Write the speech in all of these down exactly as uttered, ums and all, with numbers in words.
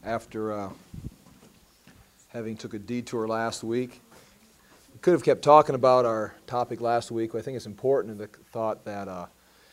after uh, having took a detour last week. We could have kept talking about our topic last week. I think it's important in the thought that uh,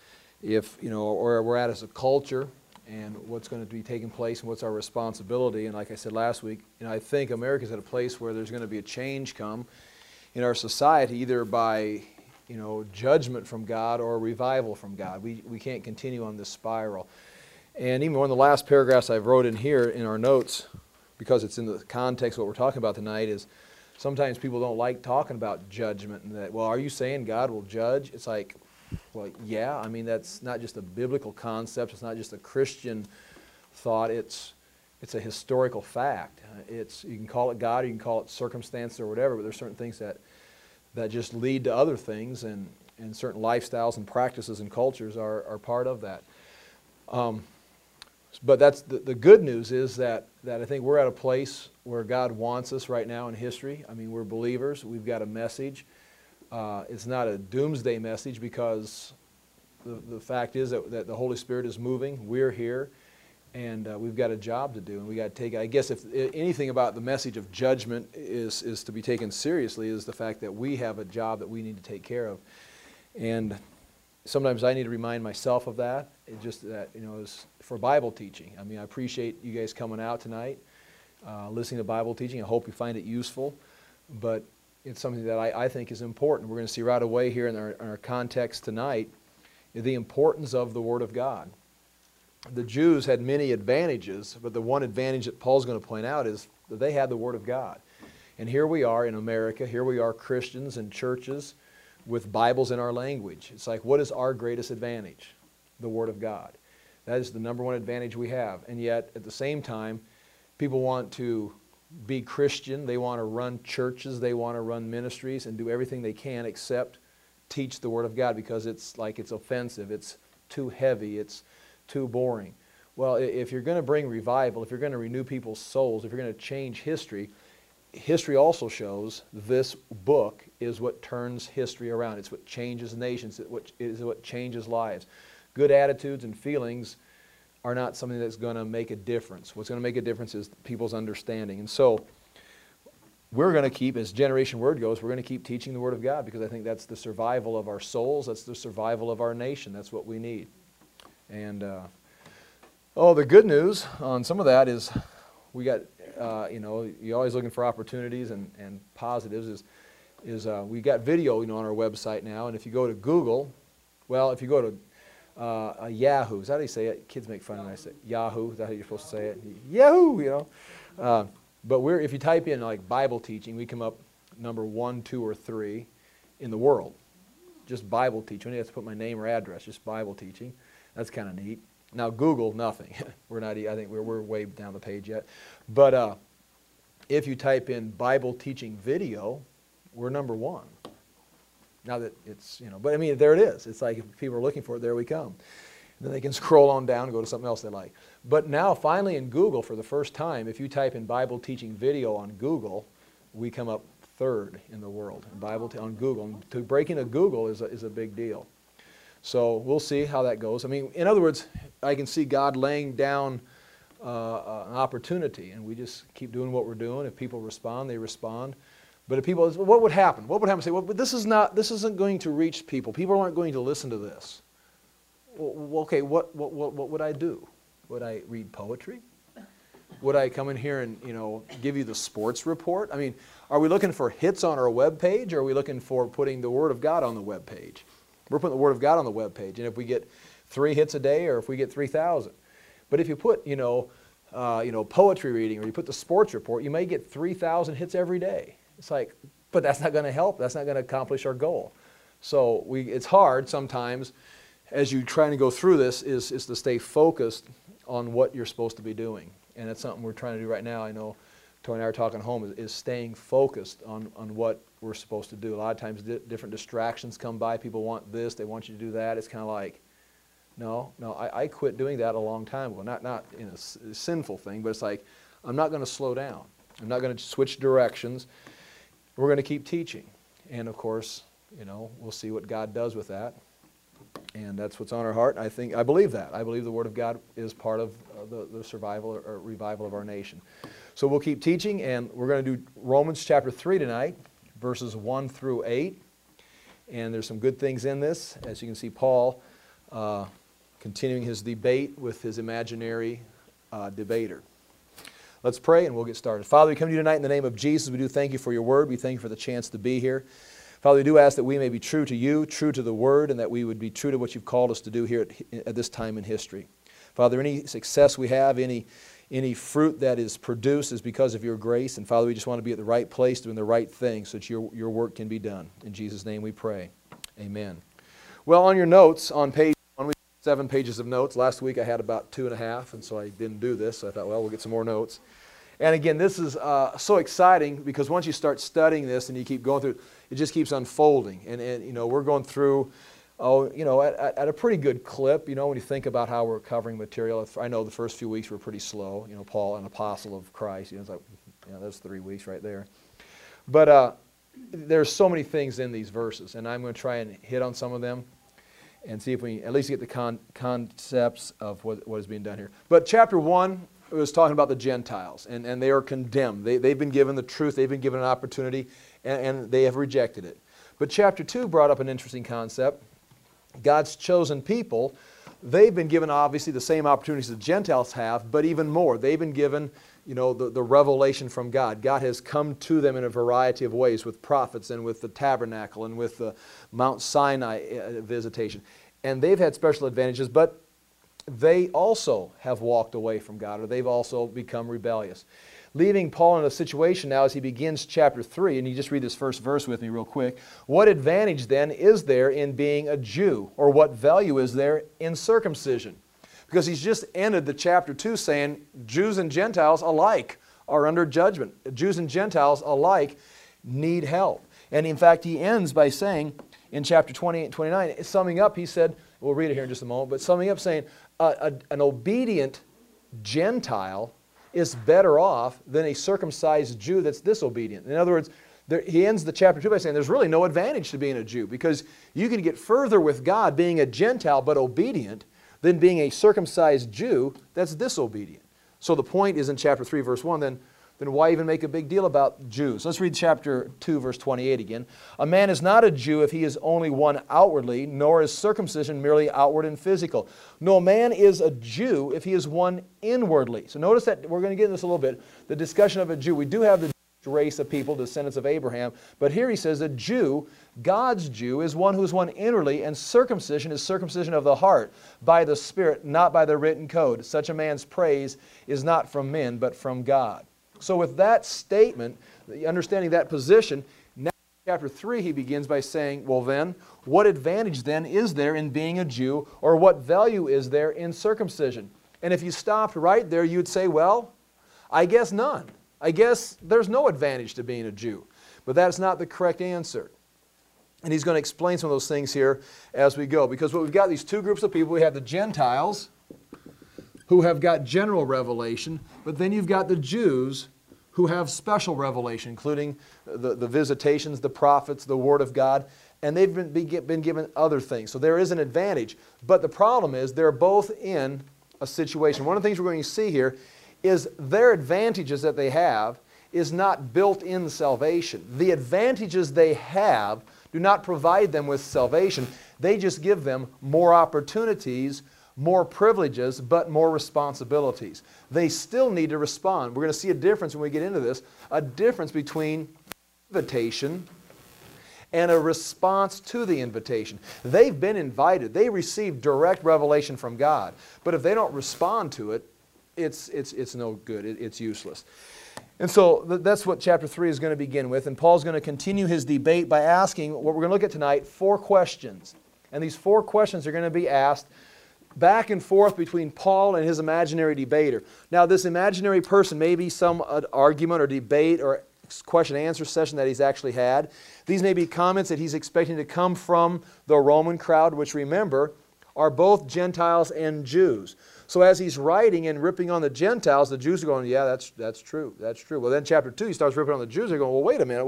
if, you know, where we're at as a culture and what's going to be taking place and what's our responsibility. And like I said last week, you know, I think America's at a place where there's going to be a change come in our society, either by, you know, judgment from God or revival from God. We, we can't continue on this spiral. And even one of the last paragraphs I've wrote in here in our notes, because it's in the context of what we're talking about tonight, is sometimes people don't like talking about judgment and that, well, are you saying God will judge? It's like, well, yeah, I mean, that's not just a biblical concept. It's not just a Christian thought. It's it's a historical fact. It's, you can call it God, you can call it circumstance or whatever, but there's certain things that that just lead to other things, and, and certain lifestyles and practices and cultures are, are part of that. Um, but that's the, the good news is that, that I think we're at a place where God wants us right now in history. I mean, we're believers. We've got a message. Uh, it's not a doomsday message, because the, the fact is that, that the Holy Spirit is moving. We're here, and uh, we've got a job to do. And we got to take, I guess if anything about the message of judgment is, is to be taken seriously, is the fact that we have a job that we need to take care of. And sometimes I need to remind myself of that. It just that, you know, is for Bible teaching. I mean, I appreciate you guys coming out tonight, uh, listening to Bible teaching. I hope you find it useful. But it's something that I, I think is important. We're going to see right away here in our, in our context tonight the importance of the Word of God. The Jews had many advantages, but the one advantage that Paul's going to point out is that they had the Word of God. And here we are in America, here we are Christians and churches with Bibles in our language. It's like, what is our greatest advantage? The Word of God. That is the number one advantage we have. And yet, at the same time, people want to be Christian, they want to run churches, they want to run ministries and do everything they can except teach the Word of God, because it's like it's offensive, it's too heavy, it's too boring. Well, if you're going to bring revival, if you're going to renew people's souls, if you're going to change history, history also shows this book is what turns history around. It's what changes nations. It is what changes lives. Good attitudes and feelings are not something that's going to make a difference. What's going to make a difference is people's understanding. And so we're going to keep, as Generation Word goes, we're going to keep teaching the Word of God, because I think that's the survival of our souls. That's the survival of our nation. That's what we need. And, uh, oh, the good news on some of that is we got, uh, you know, you're always looking for opportunities and, and positives, is, is uh, we got video, you know, on our website now. And if you go to Google, well, if you go to uh, Yahoo, is that how you say it? Kids make fun when I say Yahoo. Is that how you're supposed to say it? Yahoo, you know. Uh, but we're, if you type in like Bible teaching, we come up number one, two, or three in the world. Just Bible teaching. You don't have to put my name or address, just Bible teaching. That's kind of neat. Now Google, nothing. We're not. I think we're we're way down the page yet. But uh, if you type in Bible teaching video, we're number one. Now that it's, you know, but I mean, there it is. It's like if people are looking for it, there we come. And then they can scroll on down and go to something else they like. But now, finally, in Google, for the first time, if you type in Bible teaching video on Google, we come up third in the world in Bible t- on Google. And to break into Google is a, is a big deal. So we'll see how that goes. I mean, in other words, I can see God laying down uh, uh, an opportunity, and we just keep doing what we're doing. If people respond, they respond. But if people, what would happen? What would happen? Say, well, but this is not, this isn't going to reach people. People aren't going to listen to this. Well, okay, what, what, what, what would I do? Would I read poetry? Would I come in here and, you know, give you the sports report? I mean, are we looking for hits on our web page, or are we looking for putting the Word of God on the web page? We're putting the Word of God on the web page, and if we get three hits a day, or if we get three thousand. But if you put, you know, uh, you know, poetry reading, or you put the sports report, you may get three thousand hits every day. It's like, but that's not going to help. That's not going to accomplish our goal. So we, it's hard sometimes, as you're trying to go through this, is, is to stay focused on what you're supposed to be doing. And it's something we're trying to do right now. I know Tony and I are talking home, is, is staying focused on, on what we're supposed to do. A lot of times di- different distractions come by. People want this, they want you to do that. It's kind of like, no, no, I, I quit doing that a long time ago. Not, not in a, s- a sinful thing, but it's like, I'm not going to slow down. I'm not going to switch directions. We're going to keep teaching. And of course, you know, we'll see what God does with that. And that's what's on our heart. I think I believe that. I believe the Word of God is part of uh, the, the survival or, or revival of our nation. So we'll keep teaching, and we're going to do Romans chapter three tonight, verses one through eight. And there's some good things in this. As you can see, Paul uh, continuing his debate with his imaginary uh, debater. Let's pray and we'll get started. Father, we come to you tonight in the name of Jesus. We do thank you for your word. We thank you for the chance to be here. Father, we do ask that we may be true to you, true to the word, and that we would be true to what you've called us to do here at, at this time in history. Father, any success we have, any, any fruit that is produced is because of your grace. And Father, we just want to be at the right place doing the right thing so that your, your work can be done. In Jesus' name we pray. Amen. Well, on your notes, on page one, we have seven pages of notes. Last week I had about two and a half, and so I didn't do this. So I thought, well, we'll get some more notes. And again, this is uh, so exciting because once you start studying this and you keep going through, it just keeps unfolding. And, and you know, we're going through, oh, you know, at, at a pretty good clip, you know, when you think about how we're covering material. I know the first few weeks were pretty slow. You know, Paul, an apostle of Christ, you know, it's like, you know, that's three weeks right there. But uh, there's so many things in these verses, and I'm going to try and hit on some of them and see if we at least get the con concepts of what, what is being done here. But chapter one, it was talking about the Gentiles, and, and they are condemned. They, they've been given the truth, they've been given an opportunity, and, and they have rejected it. But chapter two brought up an interesting concept. God's chosen people, they've been given obviously the same opportunities the Gentiles have, but even more. They've been given, you know, the, the revelation from God. God has come to them in a variety of ways with prophets and with the tabernacle and with the Mount Sinai visitation. And they've had special advantages, but they also have walked away from God, or they've also become rebellious. Leaving Paul in a situation now as he begins chapter three, and you just read this first verse with me real quick. What advantage then is there in being a Jew, or what value is there in circumcision? Because he's just ended the chapter two saying Jews and Gentiles alike are under judgment. Jews and Gentiles alike need help. And in fact, he ends by saying in chapter twenty-eight and twenty-nine, summing up, he said, we'll read it here in just a moment, but summing up saying, uh, a, an obedient Gentile is better off than a circumcised Jew that's disobedient. In other words, there, he ends the chapter two by saying there's really no advantage to being a Jew because you can get further with God being a Gentile but obedient than being a circumcised Jew that's disobedient. So the point is in chapter three, verse one, then, then why even make a big deal about Jews? Let's read chapter two, verse twenty-eight again. A man is not a Jew if he is only one outwardly, nor is circumcision merely outward and physical. No man is a Jew if he is one inwardly. So notice that we're going to get into this a little bit. The discussion of a Jew. We do have the race of people, descendants of Abraham, but here he says a Jew, God's Jew, is one who is one inwardly, and circumcision is circumcision of the heart, by the Spirit, not by the written code. Such a man's praise is not from men, but from God. So with that statement, understanding that position, now in chapter three he begins by saying, well then, what advantage then is there in being a Jew, or what value is there in circumcision? And if you stopped right there, you'd say, well, I guess none. I guess there's no advantage to being a Jew. But that's not the correct answer. And he's going to explain some of those things here as we go. Because what we've got these two groups of people. We have the Gentiles who have got general revelation, but then you've got the Jews who have special revelation, including the, the visitations, the prophets, the Word of God, and they've been, been given other things. So there is an advantage. But the problem is they're both in a situation. One of the things we're going to see here is their advantages that they have is not built in salvation. The advantages they have do not provide them with salvation. They just give them more opportunities, more privileges, but more responsibilities. They still need to respond. We're going to see a difference when we get into this, a difference between invitation and a response to the invitation. They've been invited. They received direct revelation from God. But if they don't respond to it, It's, it's, it's no good. It, it's useless. And so th that's what chapter three is going to begin with. And Paul's going to continue his debate by asking, what we're going to look at tonight, four questions. And these four questions are going to be asked back and forth between Paul and his imaginary debater. Now, this imaginary person may be some uh, argument or debate or question and answer session that he's actually had. These may be comments that he's expecting to come from the Roman crowd, which, remember, are both Gentiles and Jews. So as he's writing and ripping on the Gentiles, the Jews are going, yeah, that's, that's true, that's true. Well, then chapter two, he starts ripping on the Jews. They're going, well, wait a minute, what,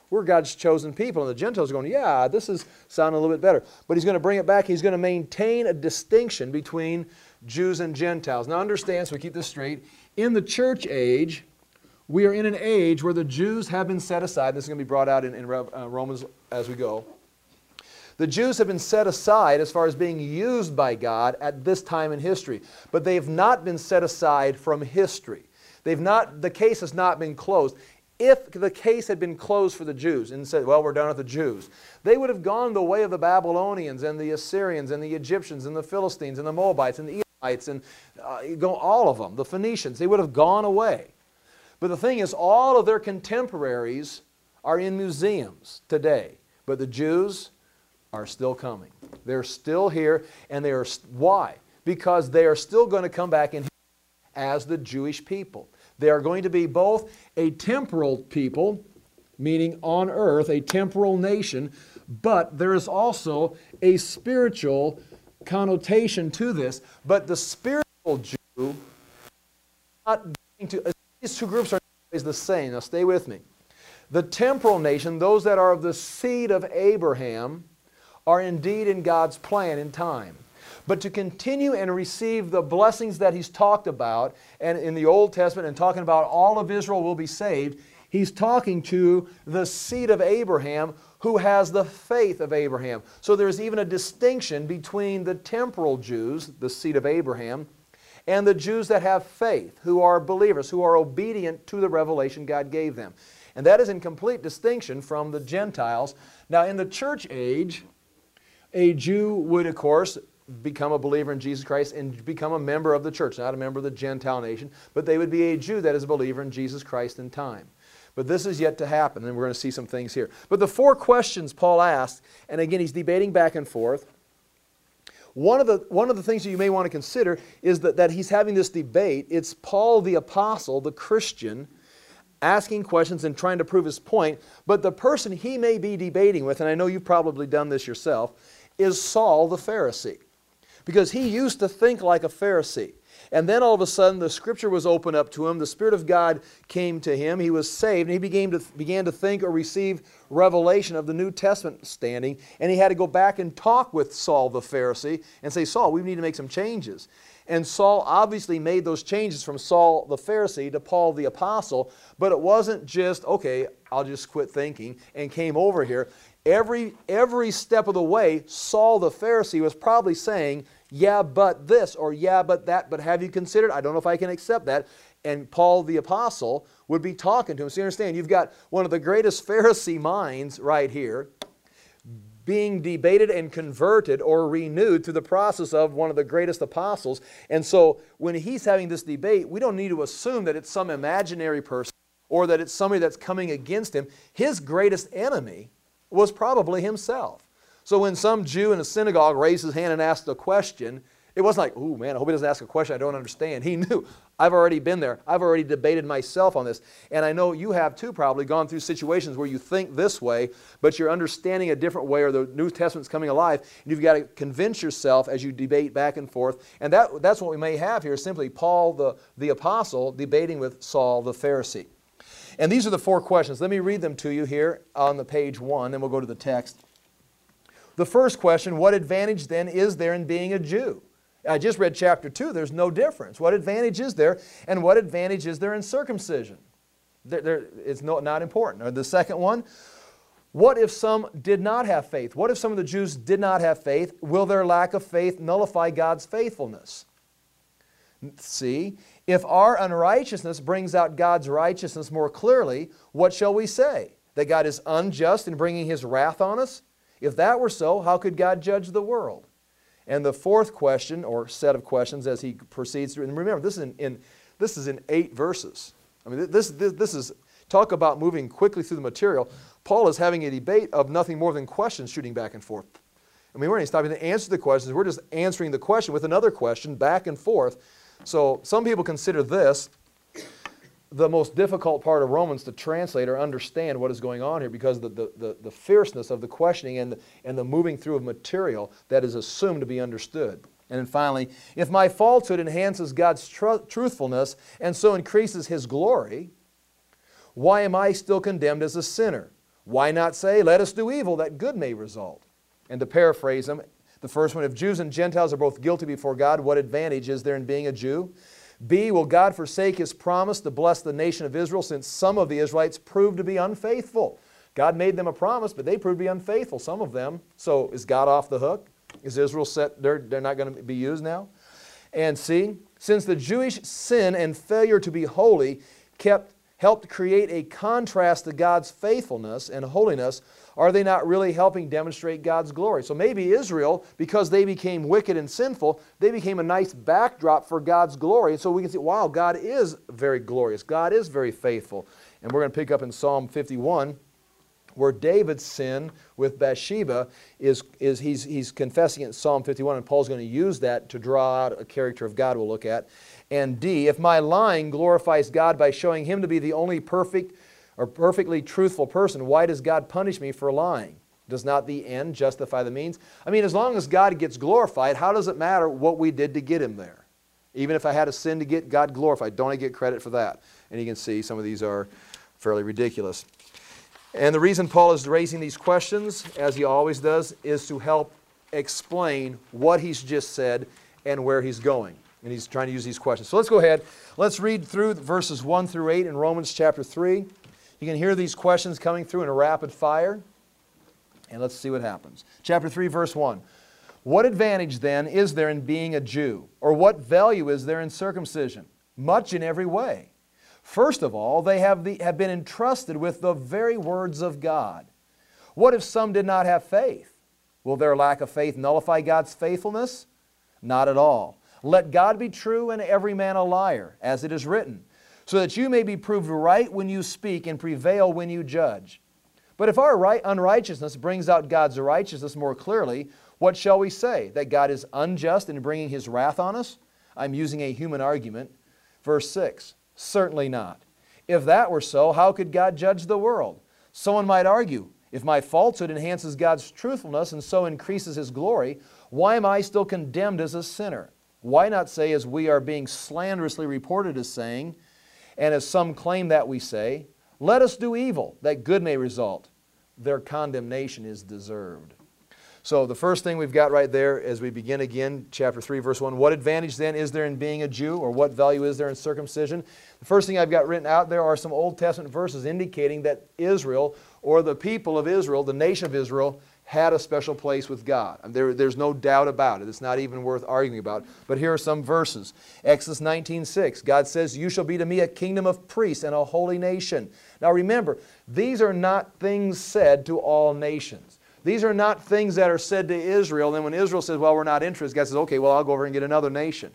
we're God's chosen people. And the Gentiles are going, yeah, this is sounding a little bit better. But he's going to bring it back. He's going to maintain a distinction between Jews and Gentiles. Now understand, so we keep this straight, in the church age, we are in an age where the Jews have been set aside. This is going to be brought out in, in uh, Romans as we go. The Jews have been set aside as far as being used by God at this time in history. But they have not been set aside from history. They've not, the case has not been closed. If the case had been closed for the Jews and said, well, we're done with the Jews, they would have gone the way of the Babylonians and the Assyrians and the Egyptians and the Philistines and the Moabites and the Edomites and uh, all of them, the Phoenicians. They would have gone away. But the thing is, all of their contemporaries are in museums today. But the Jews are still coming. They're still here, and they are, why? Because they are still going to come back in as the Jewish people. They are going to be both a temporal people, meaning on earth, a temporal nation, but there is also a spiritual connotation to this. But the spiritual Jew, not going to, these two groups are always the same. Now stay with me. The temporal nation, those that are of the seed of Abraham, are indeed in God's plan in time. But to continue and receive the blessings that He's talked about and in the Old Testament and talking about all of Israel will be saved, He's talking to the seed of Abraham who has the faith of Abraham. So there's even a distinction between the temporal Jews, the seed of Abraham, and the Jews that have faith, who are believers, who are obedient to the revelation God gave them. And that is in complete distinction from the Gentiles. Now in the church age, a Jew would, of course, become a believer in Jesus Christ and become a member of the church, not a member of the Gentile nation, but they would be a Jew that is a believer in Jesus Christ in time. But this is yet to happen, and we're going to see some things here. But the four questions Paul asked, and again, he's debating back and forth. One of the, one of the things that you may want to consider is that, that he's having this debate. It's Paul the apostle, the Christian, asking questions and trying to prove his point. But the person he may be debating with, and I know you've probably done this yourself, is Saul the Pharisee. Because he used to think like a Pharisee. And then all of a sudden the Scripture was opened up to him. The Spirit of God came to him. He was saved. And he began to, began to think or receive revelation of the New Testament standing. And he had to go back and talk with Saul the Pharisee and say, Saul, we need to make some changes. And Saul obviously made those changes from Saul the Pharisee to Paul the Apostle. But it wasn't just, okay, I'll just quit thinking and came over here. Every, every step of the way, Saul the Pharisee was probably saying, yeah, but this, or yeah, but that, but have you considered? I don't know if I can accept that. And Paul the Apostle would be talking to him. So you understand, you've got one of the greatest Pharisee minds right here being debated and converted or renewed through the process of one of the greatest apostles. And so when he's having this debate, we don't need to assume that it's some imaginary person or that it's somebody that's coming against him. His greatest enemy was probably himself. So when some Jew in a synagogue raised his hand and asked a question, it wasn't like, ooh, man, I hope he doesn't ask a question I don't understand. He knew, I've already been there. I've already debated myself on this. And I know you have too probably gone through situations where you think this way, but you're understanding a different way or the New Testament's coming alive. And you've got to convince yourself as you debate back and forth. And that, that's what we may have here, simply Paul the, the Apostle debating with Saul the Pharisee. And these are the four questions. Let me read them to you here on the page one, then we'll go to the text. The first question, what advantage then is there in being a Jew? I just read chapter two. There's no difference. What advantage is there, and what advantage is there in circumcision? There, there, it's no, not important. Or the second one, what if some did not have faith? What if some of the Jews did not have faith? Will their lack of faith nullify God's faithfulness? See, if our unrighteousness brings out God's righteousness more clearly, what shall we say? That God is unjust in bringing His wrath on us? If that were so, how could God judge the world? And the fourth question, or set of questions as he proceeds through, and remember, this is in, in, this is in eight verses. I mean, this, this, this is, talk about moving quickly through the material. Paul is having a debate of nothing more than questions shooting back and forth. I mean, we're not stopping to answer the questions. We're just answering the question with another question back and forth. So some people consider this the most difficult part of Romans to translate or understand what is going on here because of the, the, the, the fierceness of the questioning and the, and the moving through of material that is assumed to be understood. And then finally, if my falsehood enhances God's tr truthfulness and so increases His glory, why am I still condemned as a sinner? Why not say, let us do evil that good may result? And to paraphrase them, the first one, if Jews and Gentiles are both guilty before God, what advantage is there in being a Jew? B, will God forsake His promise to bless the nation of Israel since some of the Israelites proved to be unfaithful? God made them a promise, but they proved to be unfaithful, some of them. So is God off the hook? Is Israel set, they're, they're not going to be used now? And C, since the Jewish sin and failure to be holy kept, helped create a contrast to God's faithfulness and holiness, are they not really helping demonstrate God's glory? So maybe Israel, because they became wicked and sinful, they became a nice backdrop for God's glory. And so we can see, wow, God is very glorious. God is very faithful. And we're going to pick up in Psalm fifty-one, where David's sin with Bathsheba is, is he's, he's confessing it in Psalm fifty-one, and Paul's going to use that to draw out a character of God we'll look at. And D, if my lying glorifies God by showing Him to be the only perfect or perfectly truthful person, why does God punish me for lying? Does not the end justify the means? I mean, as long as God gets glorified, how does it matter what we did to get Him there? Even if I had a sin to get God glorified, don't I get credit for that? And you can see some of these are fairly ridiculous. And the reason Paul is raising these questions, as he always does, is to help explain what he's just said and where he's going. And he's trying to use these questions. So let's go ahead. Let's read through verses one through eight in Romans chapter three. You can hear these questions coming through in a rapid fire. And let's see what happens. Chapter three, verse one. What advantage then is there in being a Jew? Or what value is there in circumcision? Much in every way. First of all, they have, the, have been entrusted with the very words of God. What if some did not have faith? Will their lack of faith nullify God's faithfulness? Not at all. Let God be true and every man a liar, as it is written, so that you may be proved right when you speak and prevail when you judge. But if our right, unrighteousness brings out God's righteousness more clearly, what shall we say? That God is unjust in bringing His wrath on us? I'm using a human argument. Verse six, certainly not. If that were so, how could God judge the world? Someone might argue, if my falsehood enhances God's truthfulness and so increases His glory, why am I still condemned as a sinner? Why not say, as we are being slanderously reported as saying, and as some claim that we say, let us do evil, that good may result. Their condemnation is deserved. So the first thing we've got right there as we begin again, chapter three, verse one, what advantage then is there in being a Jew, or what value is there in circumcision? The first thing I've got written out there are some Old Testament verses indicating that Israel, or the people of Israel, the nation of Israel, had a special place with God. There, there's no doubt about it. It's not even worth arguing about. But here are some verses. Exodus nineteen six, God says, you shall be to me a kingdom of priests and a holy nation. Now remember, these are not things said to all nations. These are not things that are said to Israel. And then when Israel says, well, we're not interested, God says, okay, well, I'll go over and get another nation.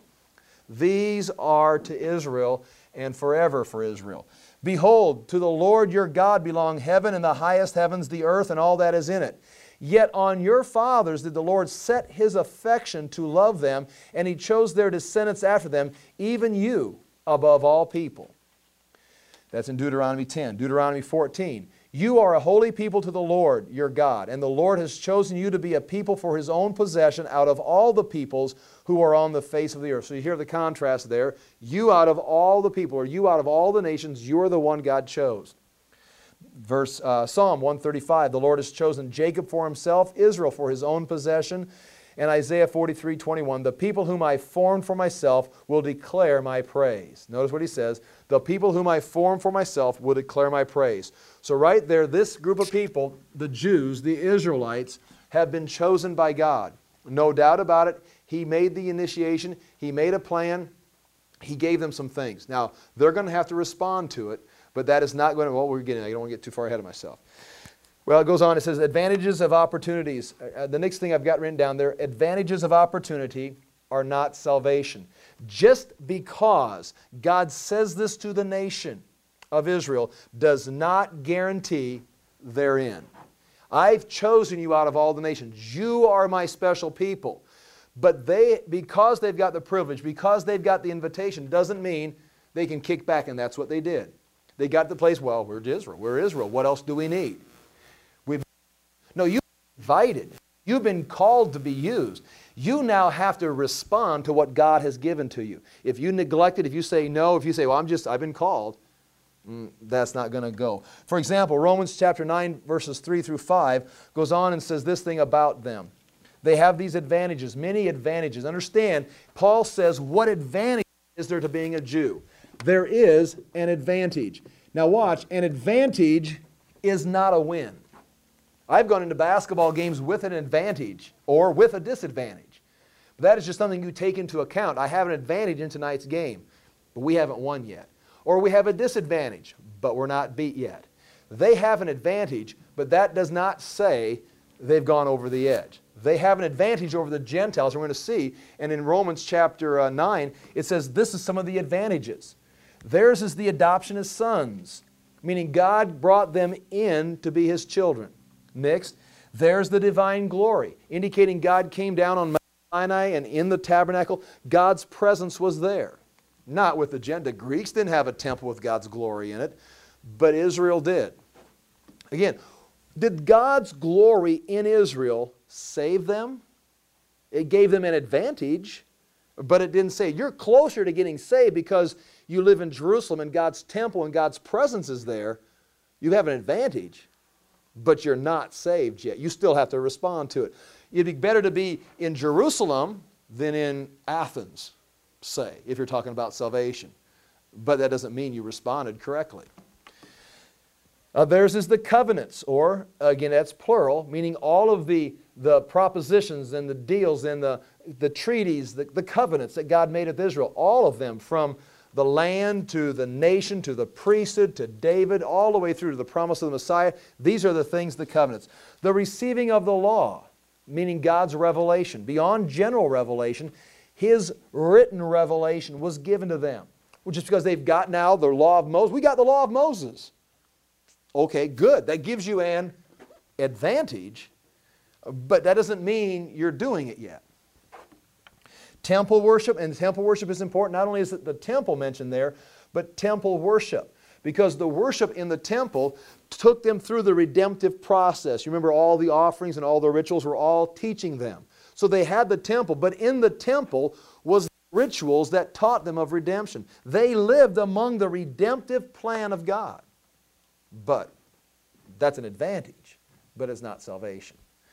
These are to Israel and forever for Israel. Behold, to the Lord your God belong heaven and the highest heavens, the earth, and all that is in it. Yet on your fathers did the Lord set His affection to love them, and He chose their descendants after them, even you above all people. That's in Deuteronomy ten. Deuteronomy fourteen. You are a holy people to the Lord your God, and the Lord has chosen you to be a people for His own possession out of all the peoples who are on the face of the earth. So you hear the contrast there. You out of all the people, or you out of all the nations, you are the one God chose. Verse uh, Psalm one thirty-five, the Lord has chosen Jacob for Himself, Israel for His own possession. And Isaiah forty-three twenty-one, the people whom I formed for myself will declare my praise. Notice what he says, the people whom I formed for myself will declare my praise. So right there, this group of people, the Jews, the Israelites, have been chosen by God. No doubt about it. He made the initiation. He made a plan. He gave them some things. Now, they're going to have to respond to it, but that is not going to, well, we're getting, I don't want to get too far ahead of myself. Well, it goes on, it says, advantages of opportunities. Uh, the next thing I've got written down there, advantages of opportunity are not salvation. Just because God says this to the nation of Israel does not guarantee they're in. I've chosen you out of all the nations. You are my special people. But they, because they've got the privilege, because they've got the invitation, doesn't mean they can kick back, and that's what they did. They got to the place, well, we're Israel. We're Israel. What else do we need? We've, no, you've been invited. You've been called to be used. You now have to respond to what God has given to you. If you neglect it, if you say no, if you say, well, I'm just, I've been called, Mm, that's not going to go. For example, Romans chapter nine, verses three through five goes on and says this thing about them. They have these advantages, many advantages. Understand, Paul says, what advantage is there to being a Jew? There is an advantage. Now watch, an advantage is not a win. I've gone into basketball games with an advantage or with a disadvantage. But that is just something you take into account. I have an advantage in tonight's game, but we haven't won yet. Or we have a disadvantage, but we're not beat yet. They have an advantage, but that does not say they've gone over the edge. They have an advantage over the Gentiles, we're going to see. And in Romans chapter uh, nine, it says this is some of the advantages. Theirs is the adoption as sons, meaning God brought them in to be His children. Next, there's the divine glory, indicating God came down on Mount Sinai, and in the tabernacle, God's presence was there. Not with the Gentiles. The Greeks didn't have a temple with God's glory in it, but Israel did. Again, did God's glory in Israel save them? It gave them an advantage, but it didn't say, you're closer to getting saved because you live in Jerusalem and God's temple and God's presence is there. You have an advantage, but you're not saved yet. You still have to respond to it. It'd be better to be in Jerusalem than in Athens, say, if you're talking about salvation. But that doesn't mean you responded correctly. Uh, theirs is the covenants, or, again, that's plural, meaning all of the, the propositions and the deals and the, the treaties, the, the covenants that God made with Israel, all of them, from the land to the nation to the priesthood to David, all the way through to the promise of the Messiah. These are the things, the covenants. The receiving of the law, meaning God's revelation. Beyond general revelation, His written revelation was given to them. Well, just because they've got now the law of Moses. We got the law of Moses. Okay, good. That gives you an advantage, but that doesn't mean you're doing it yet. Temple worship, and temple worship is important. Not only is it the temple mentioned there, but temple worship. Because the worship in the temple took them through the redemptive process. You remember all the offerings and all the rituals were all teaching them. So they had the temple, but in the temple was rituals that taught them of redemption. They lived among the redemptive plan of God. But that's an advantage, but it's not salvation.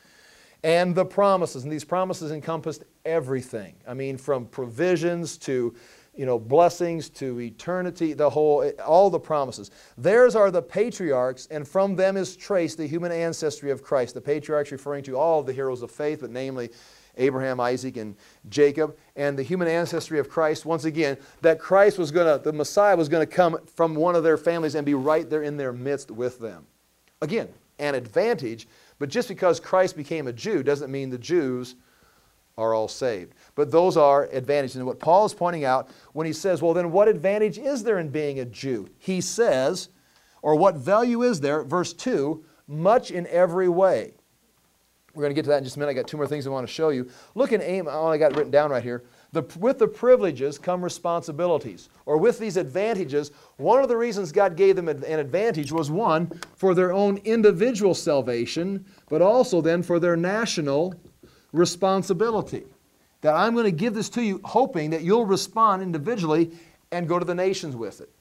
And the promises, and these promises encompassed everything. I mean, from provisions to, you know, blessings to eternity, the whole, all the promises. Theirs are the patriarchs, and from them is traced the human ancestry of Christ. The patriarchs referring to all the heroes of faith, but namely Abraham, Isaac, and Jacob, and the human ancestry of Christ. Once again, that Christ was going to, the Messiah was going to come from one of their families and be right there in their midst with them. Again, an advantage, but just because Christ became a Jew doesn't mean the Jews are all saved. But those are advantages. And what Paul is pointing out when he says, well, then what advantage is there in being a Jew? He says, or what value is there, verse two, much in every way. We're going to get to that in just a minute. I got two more things I want to show you. Look in Amos, all I got written down right here. The, with the privileges come responsibilities. Or with these advantages, one of the reasons God gave them an advantage was, one, for their own individual salvation, but also then for their national responsibility. That I'm going to give this to you hoping that you'll respond individually and go to the nations with it.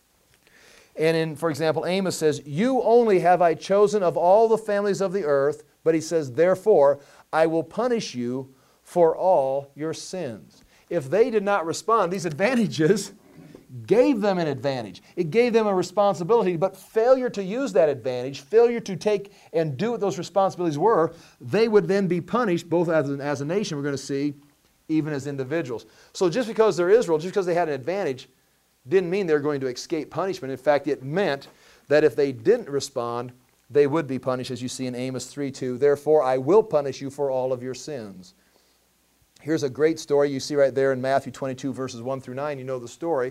And in, for example, Amos says, you only have I chosen of all the families of the earth, but he says, therefore, I will punish you for all your sins. If they did not respond, these advantages gave them an advantage. It gave them a responsibility, but failure to use that advantage, failure to take and do what those responsibilities were, they would then be punished, both as, an, as a nation, we're going to see, even as individuals. So just because they're Israel, just because they had an advantage, didn't mean they're going to escape punishment. In fact, it meant that if they didn't respond, they would be punished, as you see in Amos three two. Therefore, I will punish you for all of your sins. Here's a great story you see right there in Matthew twenty-two, verses one through nine. You know the story.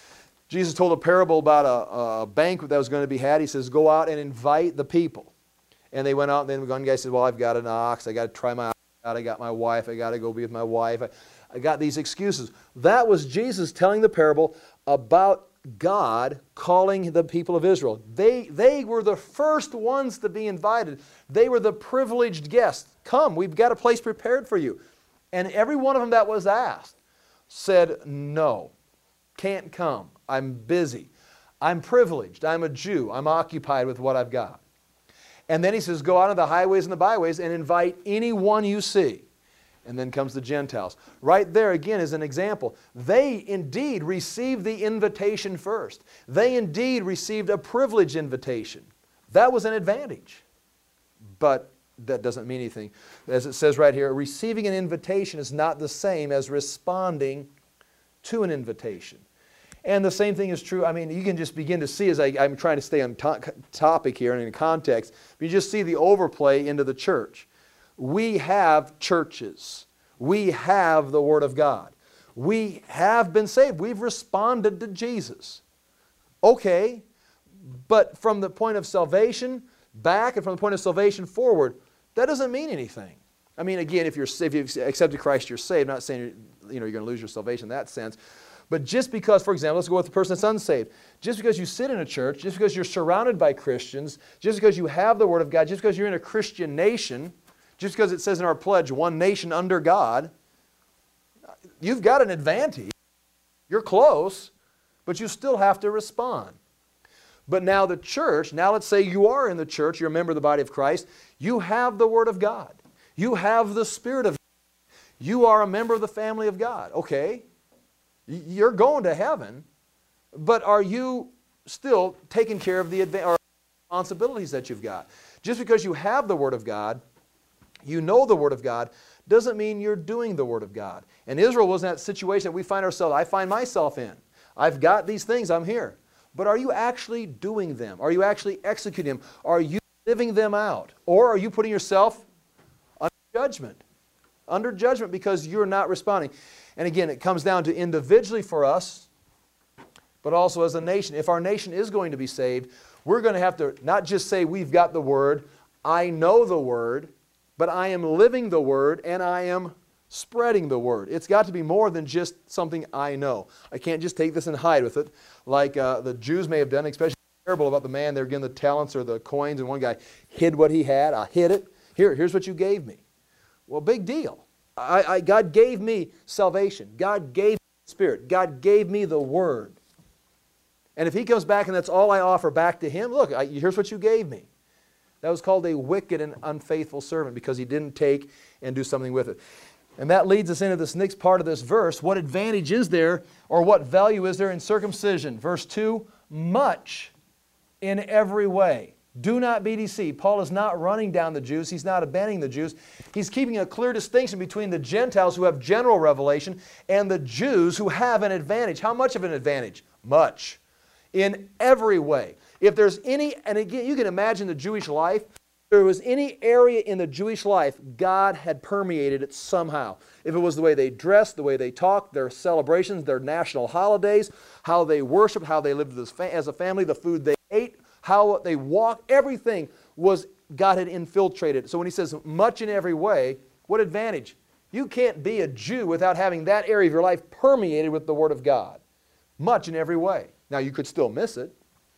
Jesus told a parable about a, a banquet that was going to be had. He says, go out and invite the people. And they went out, and then one guy said, well, I've got an ox. I got to try my ox out. I got my wife. I got to go be with my wife. I, I got these excuses. That was Jesus telling the parable about God calling the people of Israel. They, they were the first ones to be invited. They were the privileged guests. Come, we've got a place prepared for you. And every one of them that was asked said, no, can't come. I'm busy. I'm privileged. I'm a Jew. I'm occupied with what I've got. And then he says, go out on the highways and the byways and invite anyone you see. And then comes the Gentiles. Right there again is an example. They indeed received the invitation first. They indeed received a privileged invitation. That was an advantage. But that doesn't mean anything. As it says right here, receiving an invitation is not the same as responding to an invitation. And the same thing is true. I mean, you can just begin to see as I, I'm trying to stay on to topic here and in context, but you just see the overplay into the church. We have churches. We have the Word of God. We have been saved. We've responded to Jesus. Okay, but from the point of salvation back and from the point of salvation forward, that doesn't mean anything. I mean, again, if, you're, if you've accepted Christ, you're saved. I'm not saying you're, you know, you're going to lose your salvation in that sense. But just because, for example, let's go with the person that's unsaved. Just because you sit in a church, just because you're surrounded by Christians, just because you have the Word of God, just because you're in a Christian nation, just because it says in our pledge, one nation under God, you've got an advantage. You're close, but you still have to respond. But now the church, now let's say you are in the church, you're a member of the body of Christ, you have the Word of God. You have the Spirit of God. You are a member of the family of God. Okay. You're going to heaven, but are you still taking care of the responsibilities that you've got? Just because you have the Word of God, you know the Word of God, doesn't mean you're doing the Word of God. And Israel was in that situation that we find ourselves, I find myself in. I've got these things, I'm here. But are you actually doing them? Are you actually executing them? Are you living them out? Or are you putting yourself under judgment? Under judgment because you're not responding. And again, it comes down to individually for us, but also as a nation. If our nation is going to be saved, we're going to have to not just say we've got the Word, I know the Word, but I am living the Word and I am spreading the Word. It's got to be more than just something I know. I can't just take this and hide with it like uh, the Jews may have done, especially the parable about the man, they're given the talents or the coins and one guy hid what he had. I hid it. Here, here's what you gave me. Well, big deal. I, I, God gave me salvation. God gave me the Spirit. God gave me the Word. And if He comes back and that's all I offer back to Him, look, I, here's what you gave me. That was called a wicked and unfaithful servant because he didn't take and do something with it. And that leads us into this next part of this verse. What advantage is there or what value is there in circumcision? Verse two, much in every way. Do not be deceived. Paul is not running down the Jews. He's not abandoning the Jews. He's keeping a clear distinction between the Gentiles who have general revelation and the Jews who have an advantage. How much of an advantage? Much. In every way. If there's any, and again, you can imagine the Jewish life, if there was any area in the Jewish life, God had permeated it somehow. If it was the way they dressed, the way they talked, their celebrations, their national holidays, how they worshiped, how they lived as a family, the food they ate, how they walked, everything was, God had infiltrated. So when he says much in every way, what advantage? You can't be a Jew without having that area of your life permeated with the Word of God. Much in every way. Now you could still miss it.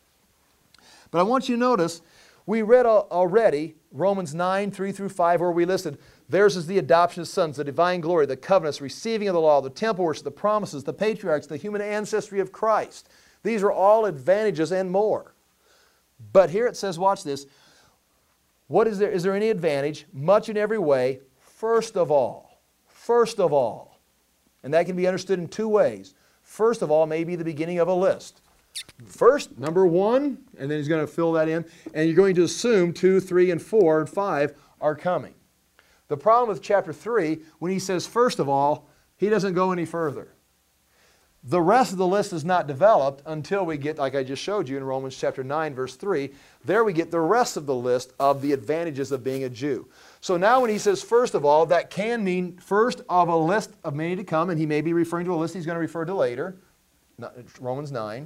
But I want you to notice, we read already Romans nine, three through five, where we listed, theirs is the adoption of sons, the divine glory, the covenants, receiving of the law, the temple worship, the promises, the patriarchs, the human ancestry of Christ. These are all advantages and more. But here it says, watch this, what is there? Is there any advantage? Much in every way, first of all. First of all. And that can be understood in two ways. First of all may be the beginning of a list. First, number one, and then he's going to fill that in, and you're going to assume two, three, and four, and five are coming. The problem with chapter three, when he says first of all, he doesn't go any further. The rest of the list is not developed until we get, like I just showed you in Romans chapter nine, verse three, there we get the rest of the list of the advantages of being a Jew. So now when he says first of all, that can mean first of a list of many to come, and he may be referring to a list he's going to refer to later, Romans nine.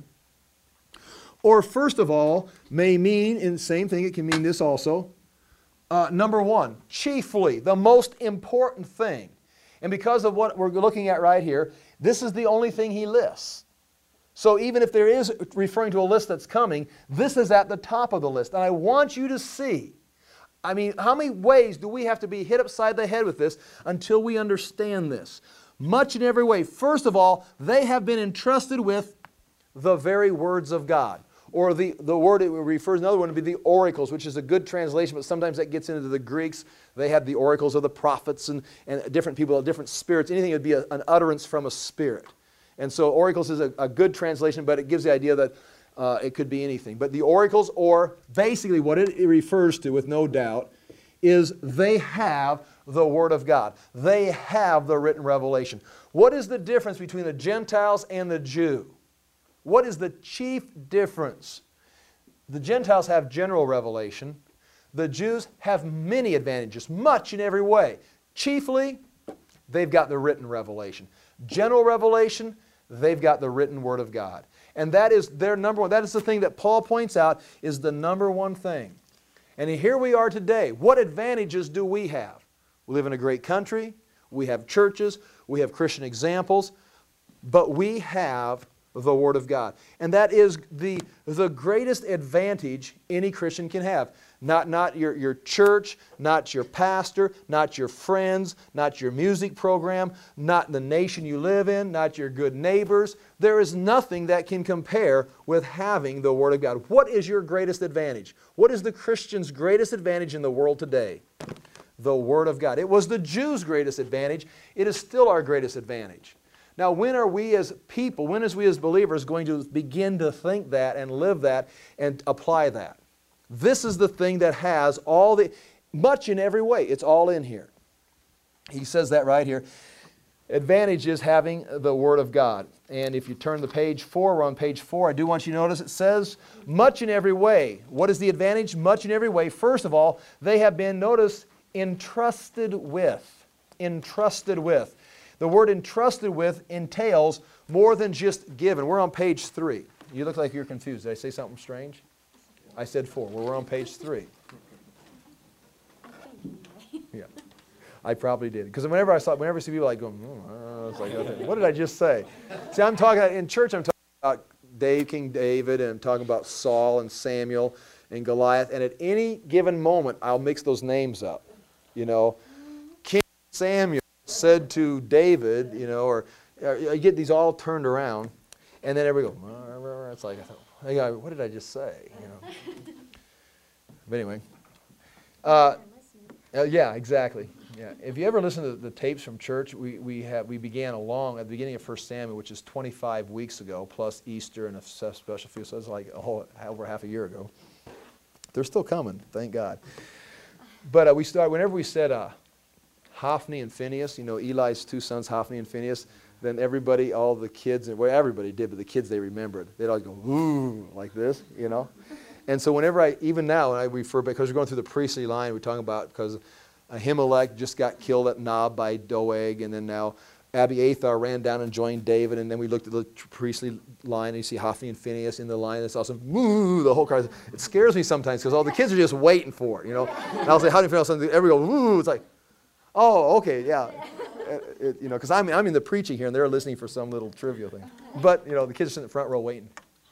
Or first of all may mean, in the same thing, it can mean this also, uh, number one, chiefly, the most important thing. And because of what we're looking at right here, this is the only thing he lists. So even if there is referring to a list that's coming, this is at the top of the list. And I want you to see, I mean, how many ways do we have to be hit upside the head with this until we understand this? Much in every way. First of all, they have been entrusted with the very words of God. Or the, the word it refers, another one would be the oracles, which is a good translation, but sometimes that gets into the Greeks. They had the oracles of the prophets and, and different people, different spirits. Anything would be a, an utterance from a spirit. And so oracles is a, a good translation, but it gives the idea that uh, it could be anything. But the oracles, or basically what it, it refers to, with no doubt, is they have the Word of God. They have the written revelation. What is the difference between the Gentiles and the Jew? What is the chief difference? The Gentiles have general revelation. The Jews have many advantages, much in every way. Chiefly, they've got the written revelation. General revelation, they've got the written Word of God. And that is their number one. That is the thing that Paul points out is the number one thing. And here we are today. What advantages do we have? We live in a great country. We have churches. We have Christian examples. But we have the Word of God. And that is the, the greatest advantage any Christian can have. Not, not your, your church, not your pastor, not your friends, not your music program, not the nation you live in, not your good neighbors. There is nothing that can compare with having the Word of God. What is your greatest advantage? What is the Christian's greatest advantage in the world today? The Word of God. It was the Jews' greatest advantage. It is still our greatest advantage. Now, when are we as people, when is we as believers going to begin to think that and live that and apply that? This is the thing that has all the, much in every way. It's all in here. He says that right here. Advantage is having the Word of God. And if you turn to page four, we're on page four, I do want you to notice it says, much in every way. What is the advantage? Much in every way. First of all, they have been, notice, entrusted with. Entrusted with. The word entrusted with entails more than just given. We're on page three. You look like you're confused. Did I say something strange? I said four. Well, we're on page three. Yeah, I probably did. Because whenever I saw, whenever I see people like going, oh, it's like, okay, what did I just say? See, I'm talking in church. I'm talking about Dave, King David, and I'm talking about Saul and Samuel and Goliath. And at any given moment, I'll mix those names up. You know, King Samuel said to David, you know, or I get these all turned around, and then everybody goes, it's like, I thought, what did I just say? You know. But anyway, uh, uh, yeah, exactly. Yeah. If you ever listen to the tapes from church, we we have we began along at the beginning of First Samuel, which is twenty-five weeks ago, plus Easter and a special few, so it's like a whole over half a year ago. They're still coming, thank God. But uh, we start whenever we said. Uh, Hophni and Phinehas, you know, Eli's two sons, Hophni and Phinehas, then everybody, all the kids, well, everybody did, but the kids, they remembered. They'd all go, ooh, like this, you know. And so whenever I, even now, when I refer, because we're going through the priestly line, we're talking about, because Ahimelech just got killed at Nob by Doeg, and then now Abiathar ran down and joined David, and then we looked at the priestly line, and you see Hophni and Phinehas in the line, and it's awesome, ooh, the whole crowd. It scares me sometimes, because all the kids are just waiting for it, you know. And I'll say, how do you feel? Something, everybody goes, ooh, it's like, oh, okay, yeah. It, it, you know, because I'm, I'm in the preaching here, and they're listening for some little trivial thing. But, you know, the kids are sitting in the front row waiting.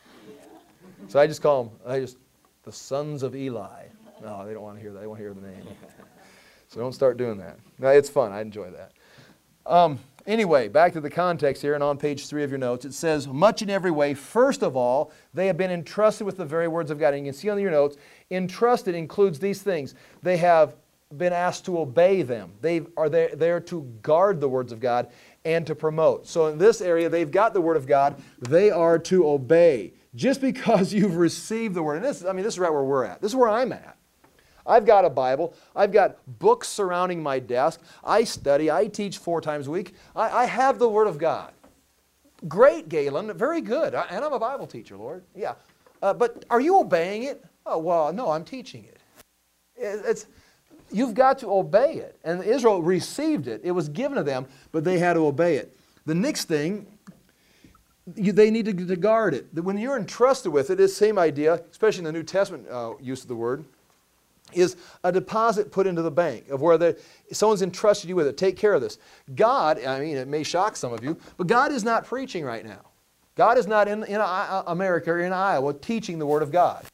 So I just call them, I just, the sons of Eli. No, they don't want to hear that. They want to hear the name. So don't start doing that. No, it's fun. I enjoy that. Um, anyway, back to the context here, and on page three of your notes, it says, much in every way, first of all, they have been entrusted with the very words of God. And you can see on your notes, entrusted includes these things. They have been asked to obey them. They are there, there to guard the words of God and to promote. So in this area, they've got the Word of God. They are to obey. Just because you've received the Word. And this, I mean, this is right where we're at. This is where I'm at. I've got a Bible. I've got books surrounding my desk. I study. I teach four times a week. I, I have the Word of God. Great, Galen. Very good. I, and I'm a Bible teacher, Lord. Yeah. Uh, but are you obeying it? Oh, well, no, I'm teaching it. it it's... You've got to obey it. And Israel received it. It was given to them, but they had to obey it. The next thing, you, they needed to guard it. When you're entrusted with it, it's the same idea, especially in the New Testament uh, use of the word, is a deposit put into the bank of where the, someone's entrusted you with it. Take care of this. God, I mean, it may shock some of you, but God is not preaching right now. God is not in, in America or in Iowa teaching the Word of God.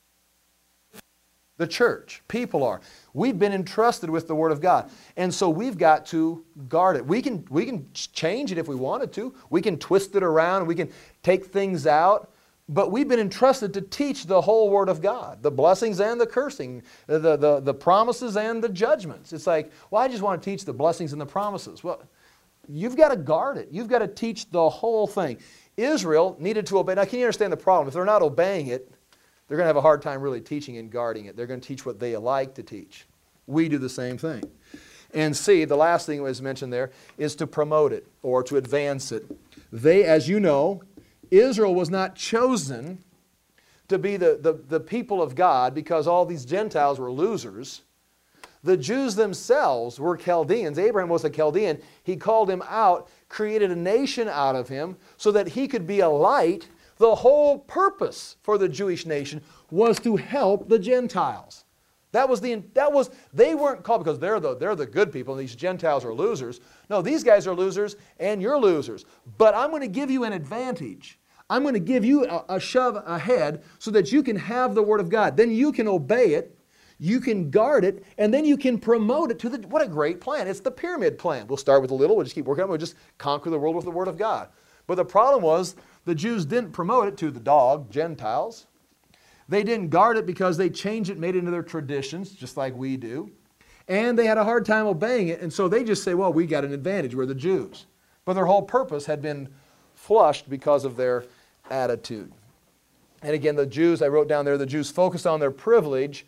The church, people are. We've been entrusted with the Word of God. And so we've got to guard it. We can, we can change it if we wanted to. We can twist it around. We can take things out. But we've been entrusted to teach the whole Word of God, the blessings and the cursing, the, the, the promises and the judgments. It's like, well, I just want to teach the blessings and the promises. Well, you've got to guard it. You've got to teach the whole thing. Israel needed to obey. Now, can you understand the problem? If they're not obeying it, they're going to have a hard time really teaching and guarding it. They're going to teach what they like to teach. We do the same thing. And C, the last thing that was mentioned there, is to promote it or to advance it. They, as you know, Israel was not chosen to be the, the, the people of God because all these Gentiles were losers. The Jews themselves were Chaldeans. Abraham was a Chaldean. He called him out, created a nation out of him so that he could be a light. The whole purpose for the Jewish nation was to help the Gentiles. That was the, that was, they weren't called because they're the, they're the good people and these Gentiles are losers. No, these guys are losers and you're losers. But I'm going to give you an advantage. I'm going to give you a, a shove ahead so that you can have the Word of God. Then you can obey it, you can guard it, and then you can promote it to the, what a great plan. It's the pyramid plan. We'll start with a little, we'll just keep working on it, we'll just conquer the world with the Word of God. But the problem was the Jews didn't promote it to the dog, Gentiles. They didn't guard it because they changed it, made it into their traditions, just like we do. And they had a hard time obeying it, and so they just say, well, we got an advantage, we're the Jews. But their whole purpose had been flushed because of their attitude. And again, the Jews, I wrote down there, the Jews focused on their privilege,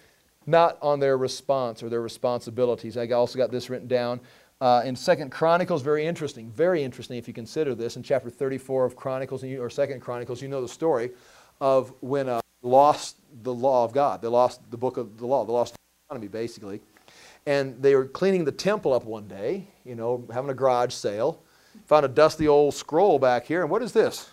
not on their response or their responsibilities. I also got this written down. Uh, in Second Chronicles, very interesting, very interesting if you consider this. In chapter thirty-four of Chronicles, or Second Chronicles, you know the story of when uh, lost the law of God. They lost the book of the law. They lost Deuteronomy, basically. And they were cleaning the temple up one day, you know, having a garage sale. Found a dusty old scroll back here. And what is this?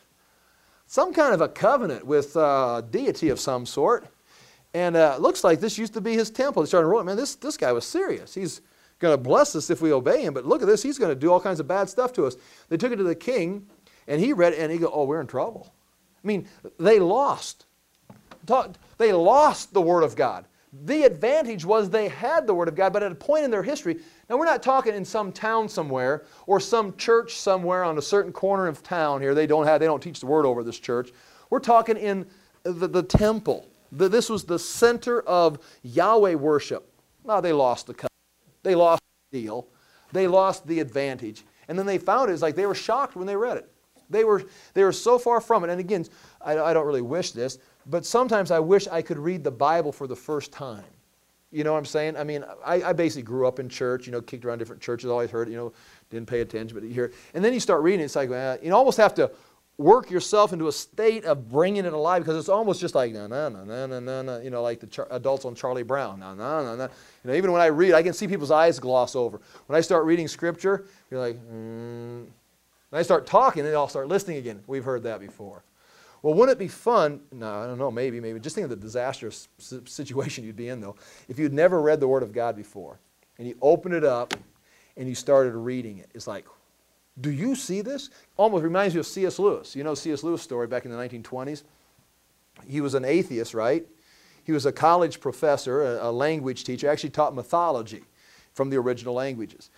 Some kind of a covenant with uh, a deity of some sort. And uh, it looks like this used to be his temple. They started rolling. Man, this, this guy was serious. He's going to bless us if we obey him. But look at this. He's going to do all kinds of bad stuff to us. They took it to the king, and he read it, and he go, oh, we're in trouble. I mean, they lost. They lost the Word of God. The advantage was they had the Word of God, but at a point in their history, now we're not talking in some town somewhere or some church somewhere on a certain corner of town here. They don't have, they don't teach the Word over this church. We're talking in the, the temple. The, this was the center of Yahweh worship. Now they lost the covenant. They lost the deal. They lost the advantage. And then they found it. It's like they were shocked when they read it. They were, they were so far from it. And again, I, I don't really wish this, but sometimes I wish I could read the Bible for the first time. You know what I'm saying? I mean, I, I basically grew up in church, you know, kicked around different churches, always heard it, you know, didn't pay attention, but you hear it. And then you start reading it, it's like, well, you almost have to work yourself into a state of bringing it alive because it's almost just like, no, no, no, no, no, no, no, you know, like the char- adults on Charlie Brown. No, no, no, no. You know, even when I read, I can see people's eyes gloss over. When I start reading Scripture, you're like, mm. When I start talking, they all start listening again. We've heard that before. Well, wouldn't it be fun? No, I don't know, maybe, maybe. Just think of the disastrous situation you'd be in, though. If you'd never read the Word of God before, and you opened it up, and you started reading it, it's like, do you see this? Almost reminds you of C S Lewis. You know C S Lewis' story back in the nineteen twenties? He was an atheist, right? He was a college professor, a, a language teacher, actually taught mythology from the original languages.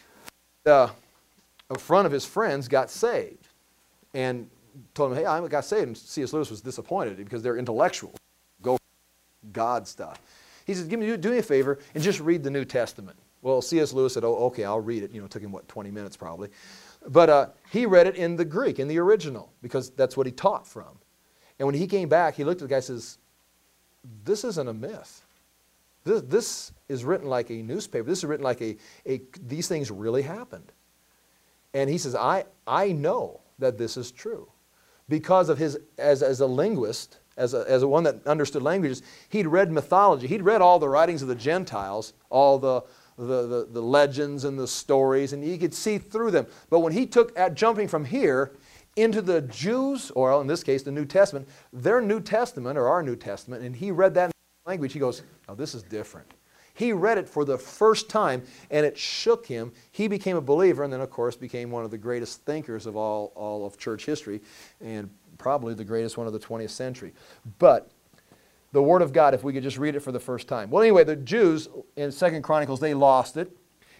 Uh, a friend of his friends got saved, and told him, hey, I got saved. And C S Lewis was disappointed because they're intellectual. Go God stuff. He said, Give me, do me a favor and just read the New Testament. Well, C S Lewis said, oh, okay, I'll read it. You know, it took him, what, twenty minutes probably. But uh, he read it in the Greek, in the original, because that's what he taught from. And when he came back, he looked at the guy and says, this isn't a myth. This, this is written like a newspaper. This is written like a, a, these things really happened. And he says, I, I know that this is true. Because of his, as, as a linguist, as a, as a one that understood languages, he'd read mythology. He'd read all the writings of the Gentiles, all the, the, the, the legends and the stories, and he could see through them. But when he took, at jumping from here into the Jews, or in this case, the New Testament, their New Testament, or our New Testament, and he read that in language, he goes, oh, this is different. He read it for the first time, and it shook him. He became a believer, and then, of course, became one of the greatest thinkers of all, all of church history, and probably the greatest one of the twentieth century. But the Word of God, if we could just read it for the first time. Well, anyway, the Jews in Second Chronicles, they lost it.